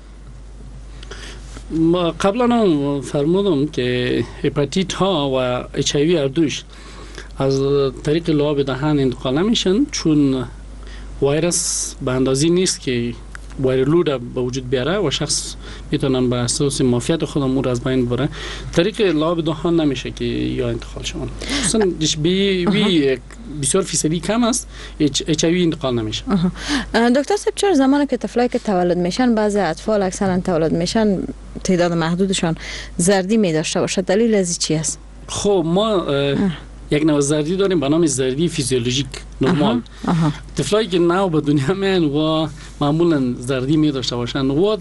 H: قبلا هم فرمودم که هپاتیت ها و اچ آی وی اردوش از طریق لعاب دهان انتقال نمیشن چون ویروس به اندازه نیست که ویرولود به وجود بیاره و شخص میتونن به اساس معافیت خود امور از بین بره. طریق لعاب دهان نمیشه که یا انتقال شون. اصلا بی بسیار فیصدی کم است اچ آی وی انتقال نمیشه.
E: دکتر صاحب چرا زمانی که طفلایی که تولد میشن بعضی اطفال اکثرا تولد میشن تعداد محدودشان زردی می داشته باشه دلیل از چی است؟
H: خب ما یک نوع زردی داریم به نام زردی فیزیولوژیک نرمال. طفلایی که نو به دنیا میان و معمولا زردی می داشته باشن و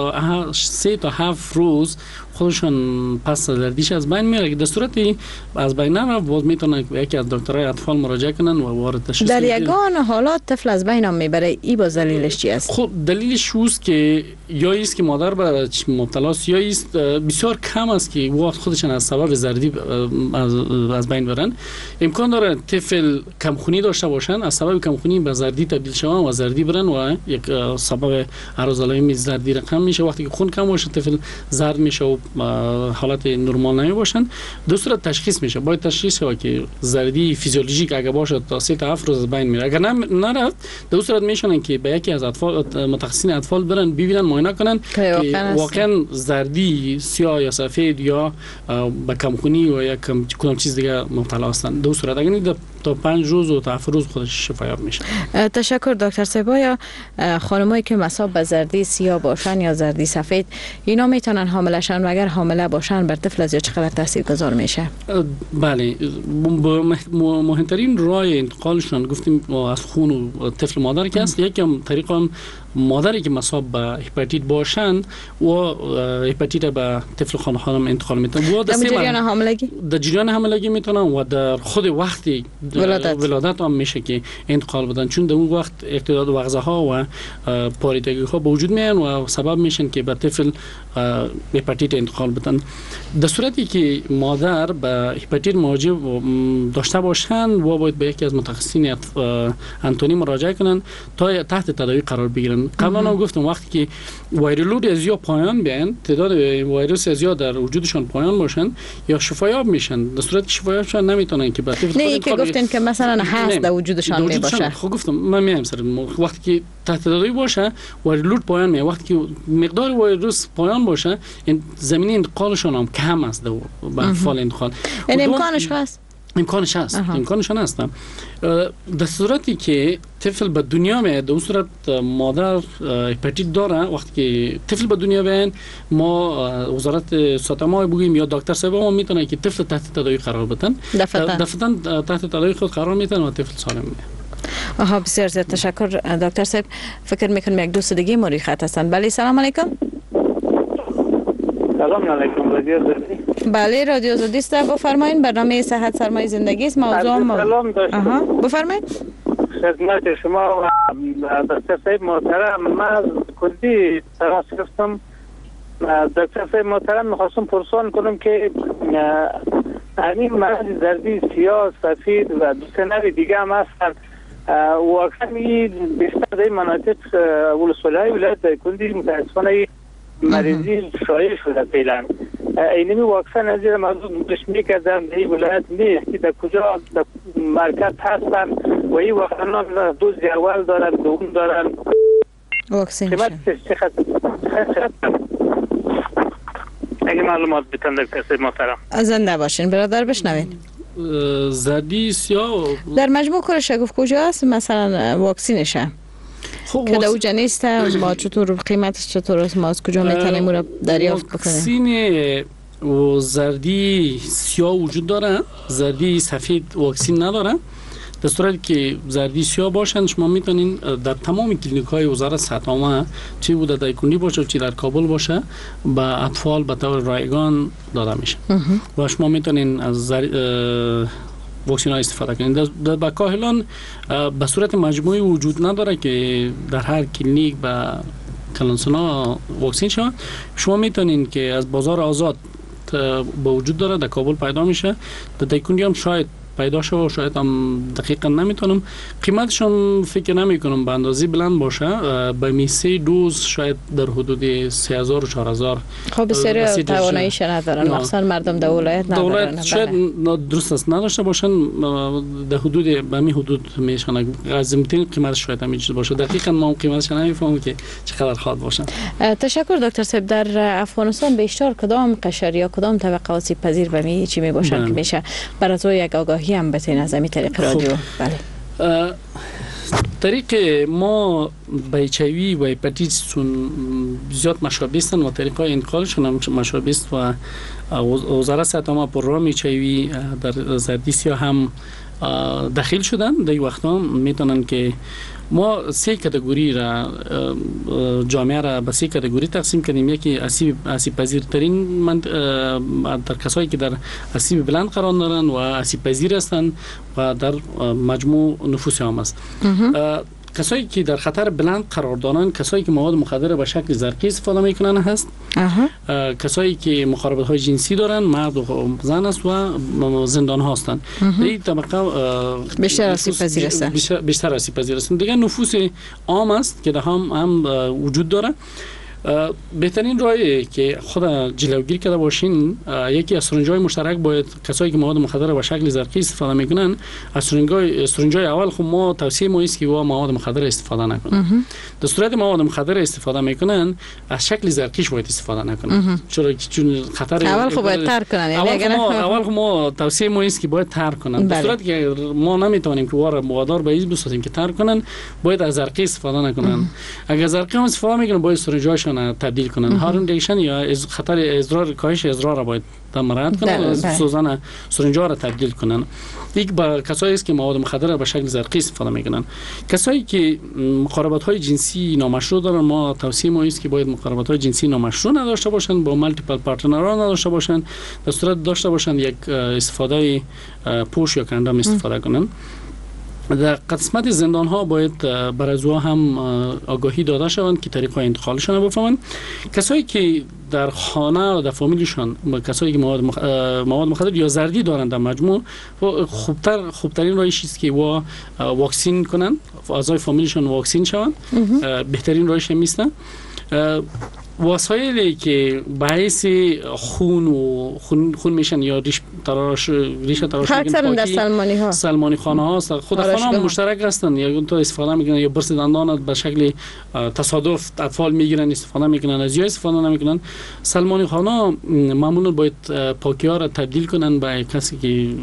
H: 3 تا 7 روز خودشون پس زردیش از بین میره. در صورتی از بین نره باز میتونن یکی از دکترای اطفال مراجعه کنن و وارد تشخیص
E: در یگان حالات طفل از بین میبره. ای با دلیلش چی است؟
H: خب دلیلش اوست که یا است که مادر به مبتلا است یا است بسیار کم است که وقت خودشون از سبب زردی از بین برن. امکان داره طفل کمخونی داشته باشن از سبب کمخونی به زردی تبدیل شون و زردی برن و یک سبب عرض علائم زردی رقم میشه. وقتی که خون کم باشه طفل زرد میشه و حالت نرمال نمی باشن. دو صورت تشخیص میشه. باید تشخیص شه که زردی فیزیولوژیک اگه باشه تا 3 تا 7 روز از بین میره. اگر نره دو صورت میشونن که به یکی از اطفال متخصصین اطفال برن ببینن معاینه کنن که واقعا زردی سیاه یا سفید یا با کمخونی و یا کدام چیز دیگه مبتلا هستن. دو صورت اگر تا 5 روز و تا 7 روز خودش شفایاب میشه.
E: تشکر دکتر صاحب. یا خانمایی که مصاب به زردی سیاه باشن یا زردی سفید اینا میتونن حامله شن و اگر حامله باشن بر طفل از چقدر تاثیرگذار میشه؟
H: بله مهمترین راه انتقالشون گفتیم از خون و طفل مادر که است. یکم طریق هم مادری که مصاب به هپاتیت باشند و هپاتیت به طفل خانم انتقال میتونن و در جریان حاملگی میتونن و در خود وقتی ولادت هم میشه که انتقال بدن چون در اون وقت اعتداد وغزه ها و پاریدگی ها به وجود میان و سبب میشن که به طفل هپاتیت انتقال بدن. در صورتی که مادر به هپاتیت مواجه داشته باشند و باید به یکی از متخصصین انتونی مراجعه کنند تا تحت تداوی قرار بگیرن. قبلا هم گفتم وقتی که ویرولود از یا پایان بیان، تعداد ویروس از یا در وجودشان پایان باشند یا شفایاب میشن. در صورتی که شفایاب شدن نمیتونن که به
E: نه که گفتین که مثلا هست در وجودشان می باشه.
H: خب گفتم من میام سر وقتی که تحت تداوی باشه ویرولود پایان می، وقتی که مقدار ویروس پایان باشه این زمینه انتقالشون هم کم است به فال انتقال.
E: این امکانش هست.
H: امکانش هست. در صورتی که طفل به دنیا میاد، در اون صورت مادر هپاتیت داره، وقتی که طفل به دنیا بیان ما وزارت ساتما بگیم یا دکتر صاحب ما میتونه که طفل تحت تداوی قرار بدن، دفعتاً تحت تداوی خود قرار میتن و طفل سالم میاد.
E: بسیار زیاد تشکر دکتر صاحب. فکر میکنم یک دوست دیگه موری خط هستن. بله سلام علیکم.
N: سلام علیکم. رادیو زدی؟
E: بله رادیو زدی است. بفرمایید برنامه صحت سرمایه زندگی است. موضوع
N: سلام داشتم.
E: بفرمایید.
N: خدمت شما و دکتر صاحب محترم. من کلی تماس گرفتم. دکتر صاحب محترم میخواستم پرسان کنم که همین مرض زردی سیاه سفید و دو سه نوع دیگه هم هستن. واقعا بیشتر در مناطق ولسوالی ولایت کندی متاسفانه مریضی شایع شده فعلا. اینمی واکسن از این موضوع دشمنی کردن در ولایت نیست که در کجا در مرکز هستن و این واکسن دوز اول دارن دوم دارن.
E: واکسن
N: اگه معلومات بتن دکتر محترم.
E: زنده باشین برادر. بشنوین.
H: زردی سیاه
E: در مجموع کارش گفت کجا هست مثلا واکسینشه که در اوجا نیست ما چطور قیمتش چطور است، ما از کجا میتونیم رو دریافت بکنیم؟
H: واکسین و زردی سیاه وجود داره، زردی سفید واکسین نداره. در صورتی که زردی سیاه باشن شما میتونین در تمام کلینیک های وزارت صحت عامه چی بوده در کندی باشه چی در کابل باشه به اطفال به طور رایگان داده میشه و شما میتونین از واکسین ها استفاده کنید. در کاهلان به صورت مجموعی وجود نداره که در هر کلینیک به کلانسونا واکسین شود. شما میتونین که از بازار آزاد به وجود داره در کابل پیدا میشه، در دایکندی هم شاید پیدا شده و شاید هم دقیقا نمیتونم قیمتشون فکر نمی کنم به اندازه بلند باشه. به میسه دوز شاید در حدود 3000 و 4000.
E: خب بسیار تواناییش ندارن، مخصوصا مردم در ولایت ندارن.
H: شاید درست است نداشته باشن، در حدود به می حدود میشن. عظیمترین قیمتش شاید همین چیز باشه. دقیقاً ما قیمتش نمیفهمم که چقدر خواهد باشه.
E: تشکر دکتر صاحب. در افغانستان بیشتر کدام قشر یا کدام طبقه آسیب پذیر به می چی می باشن که میشه برای یک آگاهی هم بتین از همین طریق رادیو؟ بله.
H: طریق ما بیچوی و هپاتیت زیاد مشابه هستند و طریق های انتقالشون هم مشابه است و وزارت صحت عامه پروگرام بیچوی در زردی سیاه هم داخل شدن. در این وقتا میتونن که ما سه کاتگوری را جامعه را به سه کاتگوری تقسیم کردیم. یکی آسیب پذیرترین من در کسایی که در آسیب بلند قرار دارن و آسیب پذیر هستند و در مجموع نفوس عام است. کسایی که در خطر بلند قرار دارن کسایی که مواد مخدر به شکل زرقی استفاده میکنن هست. کسایی که مخالفت های جنسی دارن، مرد و زن است و زندان هستند. این طبقه
E: بیشتر آسیب پذیر هستند.
H: بیشتر آسیب پذیر هستند. دیگه نفوس عام است که هم وجود داره. بهترین راهی که خود جلوگیری کرده باشین یکی از سرنج‌های مشترک باید کسایی که مواد مخدر به شکل زرقی استفاده میکنن از سرنج‌های اول خب ما توصیه ما است که مواد مخدر استفاده نکنن. در صورت مواد مخدر استفاده میکنن از شکل زرقیش باید استفاده نکنن، چون خطر
E: اول خب باید ترک کنن.
H: اول خب ما توصیه ما است که باید ترک کنن. در صورتی که ما نمیتونیم که وادار به این بسازیم که ترک کنن باید از زرقی استفاده نکنن. اگر زرقی هم استفاده میکنن باید سرنج‌هاشون تبدیل کنن. هارون دیشن یا خطر ازرار کاهش ازرار را باید مراعات کنن، سوزن سرنج‌ها را تبدیل کنن. یک با کسایی است که مواد مخدر به شکل زرقی استفاده میکنن. کسایی که مقاربت‌های جنسی نامشروع دارن ما توصیه ما است که باید مقاربت‌های جنسی نامشروع نداشته باشن، با مالتیپل پارتنرها نداشته باشن، در صورت داشته باشن یک استفاده پوش یا کاندوم استفاده کنن. در قسمت زندان ها باید بر از هم آگاهی داده شوند که طریق انتقالشان رو بفهمند. کسایی که در خانه و در فامیلشان کسایی که مواد مخدر یا زردی دارند در مجموع، خوبترین راهش است که واکسین کنند، اعضای فامیلشان واکسین شوند. بهترین راهش هم است. وسایلی که باعث خون میشن یا ریش تراش
E: اکثرا در
H: سلمانی خانه هاست. خود خانه هم مشترک هستند، یا اون تو استفاده میکنن یا برس دندان به شکل تصادف اطفال میگیرن استفاده میکنن، از یا استفاده نمیکنن. سلمانی خانه معمولا باید پاکی ها را تبدیل کنن به کسی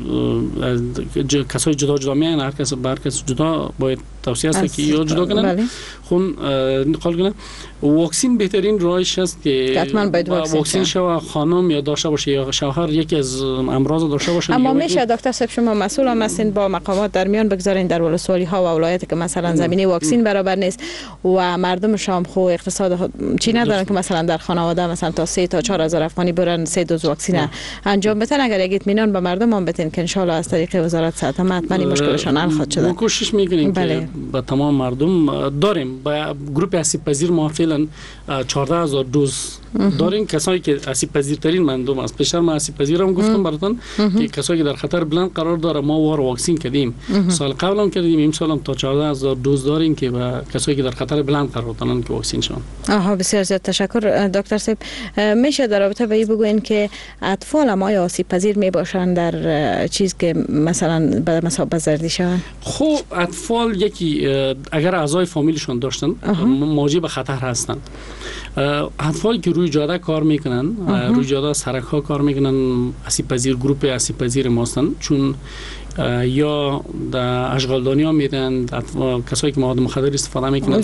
H: که کسای جدا میان، هر کس به هر کس جدا باید توصیه است که یا جدا کنن خون انتقال کنن. واکسین بهترین راهش است که
E: حتما باید
H: واکسین شوه خانم یا داشته باشه یا شوهر یکی از امراض داشته باشه.
E: اما میشه دکتر صاحب شما مسئول هم هستین با مقامات در میان بگذارین در ولسوالی ها و ولایتی که مثلا زمینه واکسین برابر نیست و مردم شام خو اقتصاد چی ندارن که مثلا در خانواده مثلا تا 3 تا 4 هزار افغانی برن 3 دوز واکسین انجام بدن. اگر یک اطمینان به مردم هم بدین که ان شاء الله از طریق وزارت صحت حتما مشکلشان حل خواهد شد.
H: ما کوشش میکنیم که با تمام مردم داریم. با گروه آسیب پذیر ما فعلا 14000 دوز داریم. کسایی که آسیب پذیرترین مردم است، پیشتر ما آسیب پذیرم گفتم براتون که کسایی که در خطر بلند قرار داره ما واکسین کردیم. سال قبل هم کردیم، امسال هم تا 14000 دوز داریم که با کسایی که در خطر بلند قرار دارن که واکسین شون.
E: بسیار زیاد تشکر دکتر صاحب. میشه در رابطه با این بگوین که اطفال ما آسیب پذیر می باشن در چیز که مثلا به مسابقه زردی شون؟
H: خب اطفال یکی اگر اعضای فامیلشون داشتن مواجه به خطر هستند. اطفالی که روی جاده کار میکنن، روی جاده سرک ها کار میکنن، آسیب پذیر گروه آسیب پذیر ما هستند، چون یا در اشغالدانی ها میرن، کسایی که مواد مخدر استفاده میکنن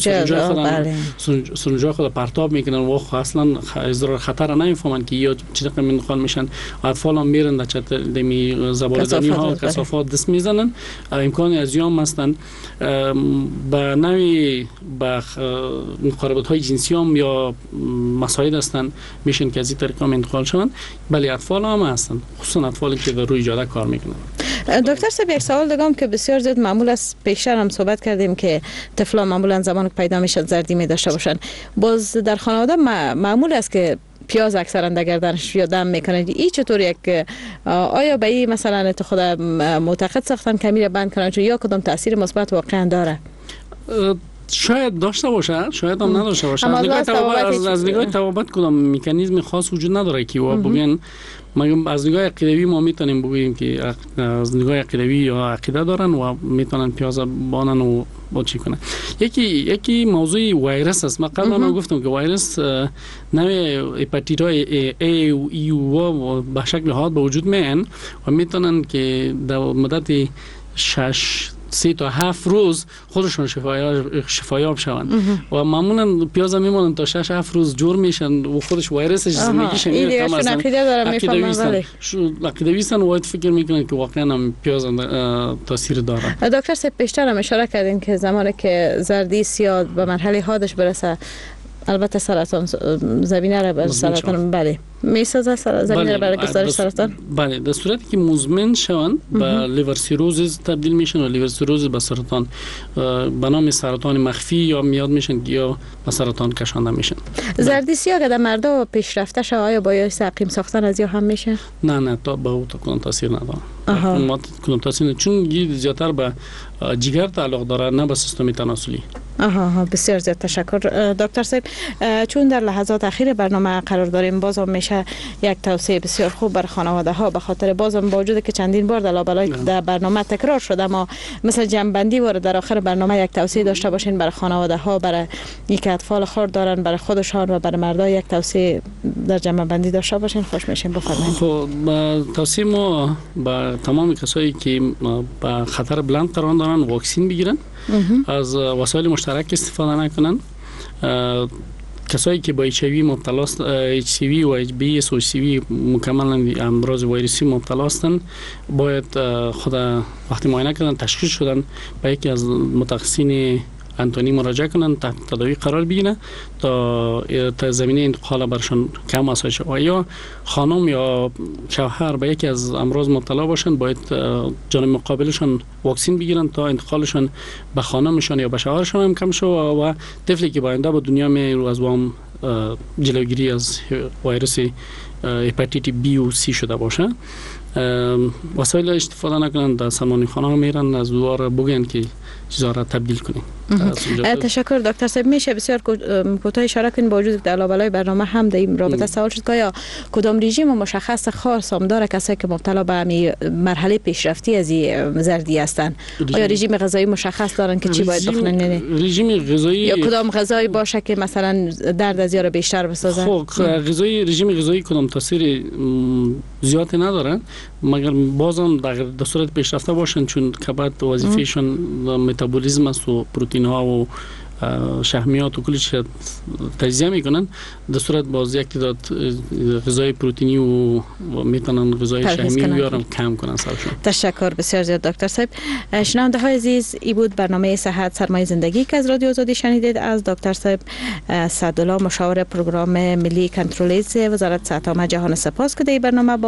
H: سرنجای خود پرتاب میکنن و اصلا اضرار خطر نمیفهمن که یا چطور منتقل میشن. اطفال هم میرن در چطور زبالدانی ها کثافات دست میزنن. امکانی از یام هستن به نوعی به مقاربت های جنسی هم یا مساعد هستن میشن که از این طریق هم انتقال شون. بله اطفال هم هستن، خصوصا اطفالی که در روی جاده کار میکنن.
E: دکتر صاحب یک سوال دگم که بسیار زیاد معمول است، پیشتر هم صحبت کردیم که طفلان معمولا زمان که پیدا میشن زردی می داشته باشن. باز در خانواده معمول است که پیاز اکثرا در گردنش یا دم میکنه. این چطور یک آیا به این مثلا تو خود معتقد ساختن کمی را بند کنن یا کدام تاثیر مثبت واقعا داره؟
H: شاید داشته باشه، شاید هم نداشته باشه. از نگاه توابت کدام مکانیزم خاص وجود نداره که بگن. ما از نگاه عقیدوی ما میتونیم بگوییم که از نگاه عقیدوی یا عقیده دارن و میتونن پیاز بانن و با چی کنن. یکی موضوع ویروس است. ما قبلا گفتم که ویروس نوع هپاتیت ای و ای و به شکل حاد به وجود میان و میتونن که در مدت 3 تا 7 روز خودشون شفایاب شوند و معمولا پیاز میمونن تا 6-7 روز جور میشن و خودش ویروسش زندگیشون کم است. عقیده‌ویستن و فکر میکنن که واقعا هم پیاز تاثیر داره.
E: دکتر صاحب پیشتر هم اشاره کردین که زمانی که زردی سیاه به مرحله حادش برسه البته سرطان زمینه را بر سرطان بله میسازه زمینه را برای گسترش سرطان.
H: بله در صورتی که مزمن شوند به لیور سیروزیس تبدیل میشن و لیور سیروزیس به سرطان به نام سرطان مخفی یا میاد میشن یا به سرطان کشانده میشن.
E: زردی سیاه که در مردا پیشرفته شو آیا باعث عقیم ساختن از یا هم میشه؟
H: نه تا به اون کدام تاثیر نداره. ما کدام تاثیر چون زیاتر به جگر تعلق داره نه به سیستم تناسلی.
E: بسیار زیاد تشکر دکتر صاحب. چون در لحظات اخیر برنامه قرار داریم بازم میشه یک توصیه بسیار خوب بر خانواده ها به خاطر بازم با وجود که چندین بار در لابلای در برنامه تکرار شده اما مثل جنبندی وارد در آخر برنامه یک توصیه داشته باشین برای خانواده ها، برای یک اطفال خرد دارن، برای خودشان و برای مردا یک توصیه در جنبندی داشته باشین خوش میشیم. بفرمایید.
H: خب توصیه ما با تمام کسایی که با خطر بلند قرار دارن واکسین بگیرن، از وسایل مشترک استفاده نکنن. کسایی که با ایچ آی وی مبتلا است، ایچ سی وی و ایچ بی اس و ایچ سی وی مکملا امراض ویروسی مبتلا هستند باید خود وقتی معاینه کردن تشخیص شدن با یکی از متخصصین انتونی مراجعه کنن، تحت تداوی قرار بگیرن تا زمینه انتقال برشان کم آسایش شه. و یا خانم یا شوهر به یکی از امراض مبتلا باشن، باید جانب مقابلشان واکسین بگیرن تا انتقالشان به خانمشان یا به شوهرشان هم کم شه و طفلی که باینده به دنیا میاد از وام جلوگیری از ویروس هپاتیت بی و سی شده باشه. وسایل استفاده نکنن، در سلمانی خانه ها میرن از دوار بگن که چیزا را تبدیل کنیم.
E: تشکر دکتر صاحب. میشه بسیار کوتاه اشاره کنیم با وجود که علاوه برنامه هم در این رابطه سوال شد که یا کدام رژیم مشخص خاص هم داره کسایی که مبتلا به همین مرحله پیشرفتی از این زردی هستند؟ آیا رژیم غذایی مشخص دارن که چی باید بخورن؟
H: رژیم غذایی یا
E: کدام غذایی باشه که مثلا درد از یارو بیشتر بسازه؟
H: خب رژیم غذایی کدام تاثیر زیادی ندارن، مگر بازم در صورت پیشرفته باشن، چون کبد وظیفهشون متابولیسم است و پروتئین ها و شحمیات و کلی چیز تجزیه میکنن. در صورت باز یک تعداد غذای پروتئینی و میتونن غذای شحمی بیارن کم کنن سرشون.
E: تشکر بسیار زیاد دکتر صاحب. شنونده های عزیز، این بود برنامه صحت سرمایه زندگی که از رادیو آزادی شنیدید. از دکتر صاحب سعدالله، مشاور پروگرام ملی کنترل وزارت صحت عامه جهان سپاس که در برنامه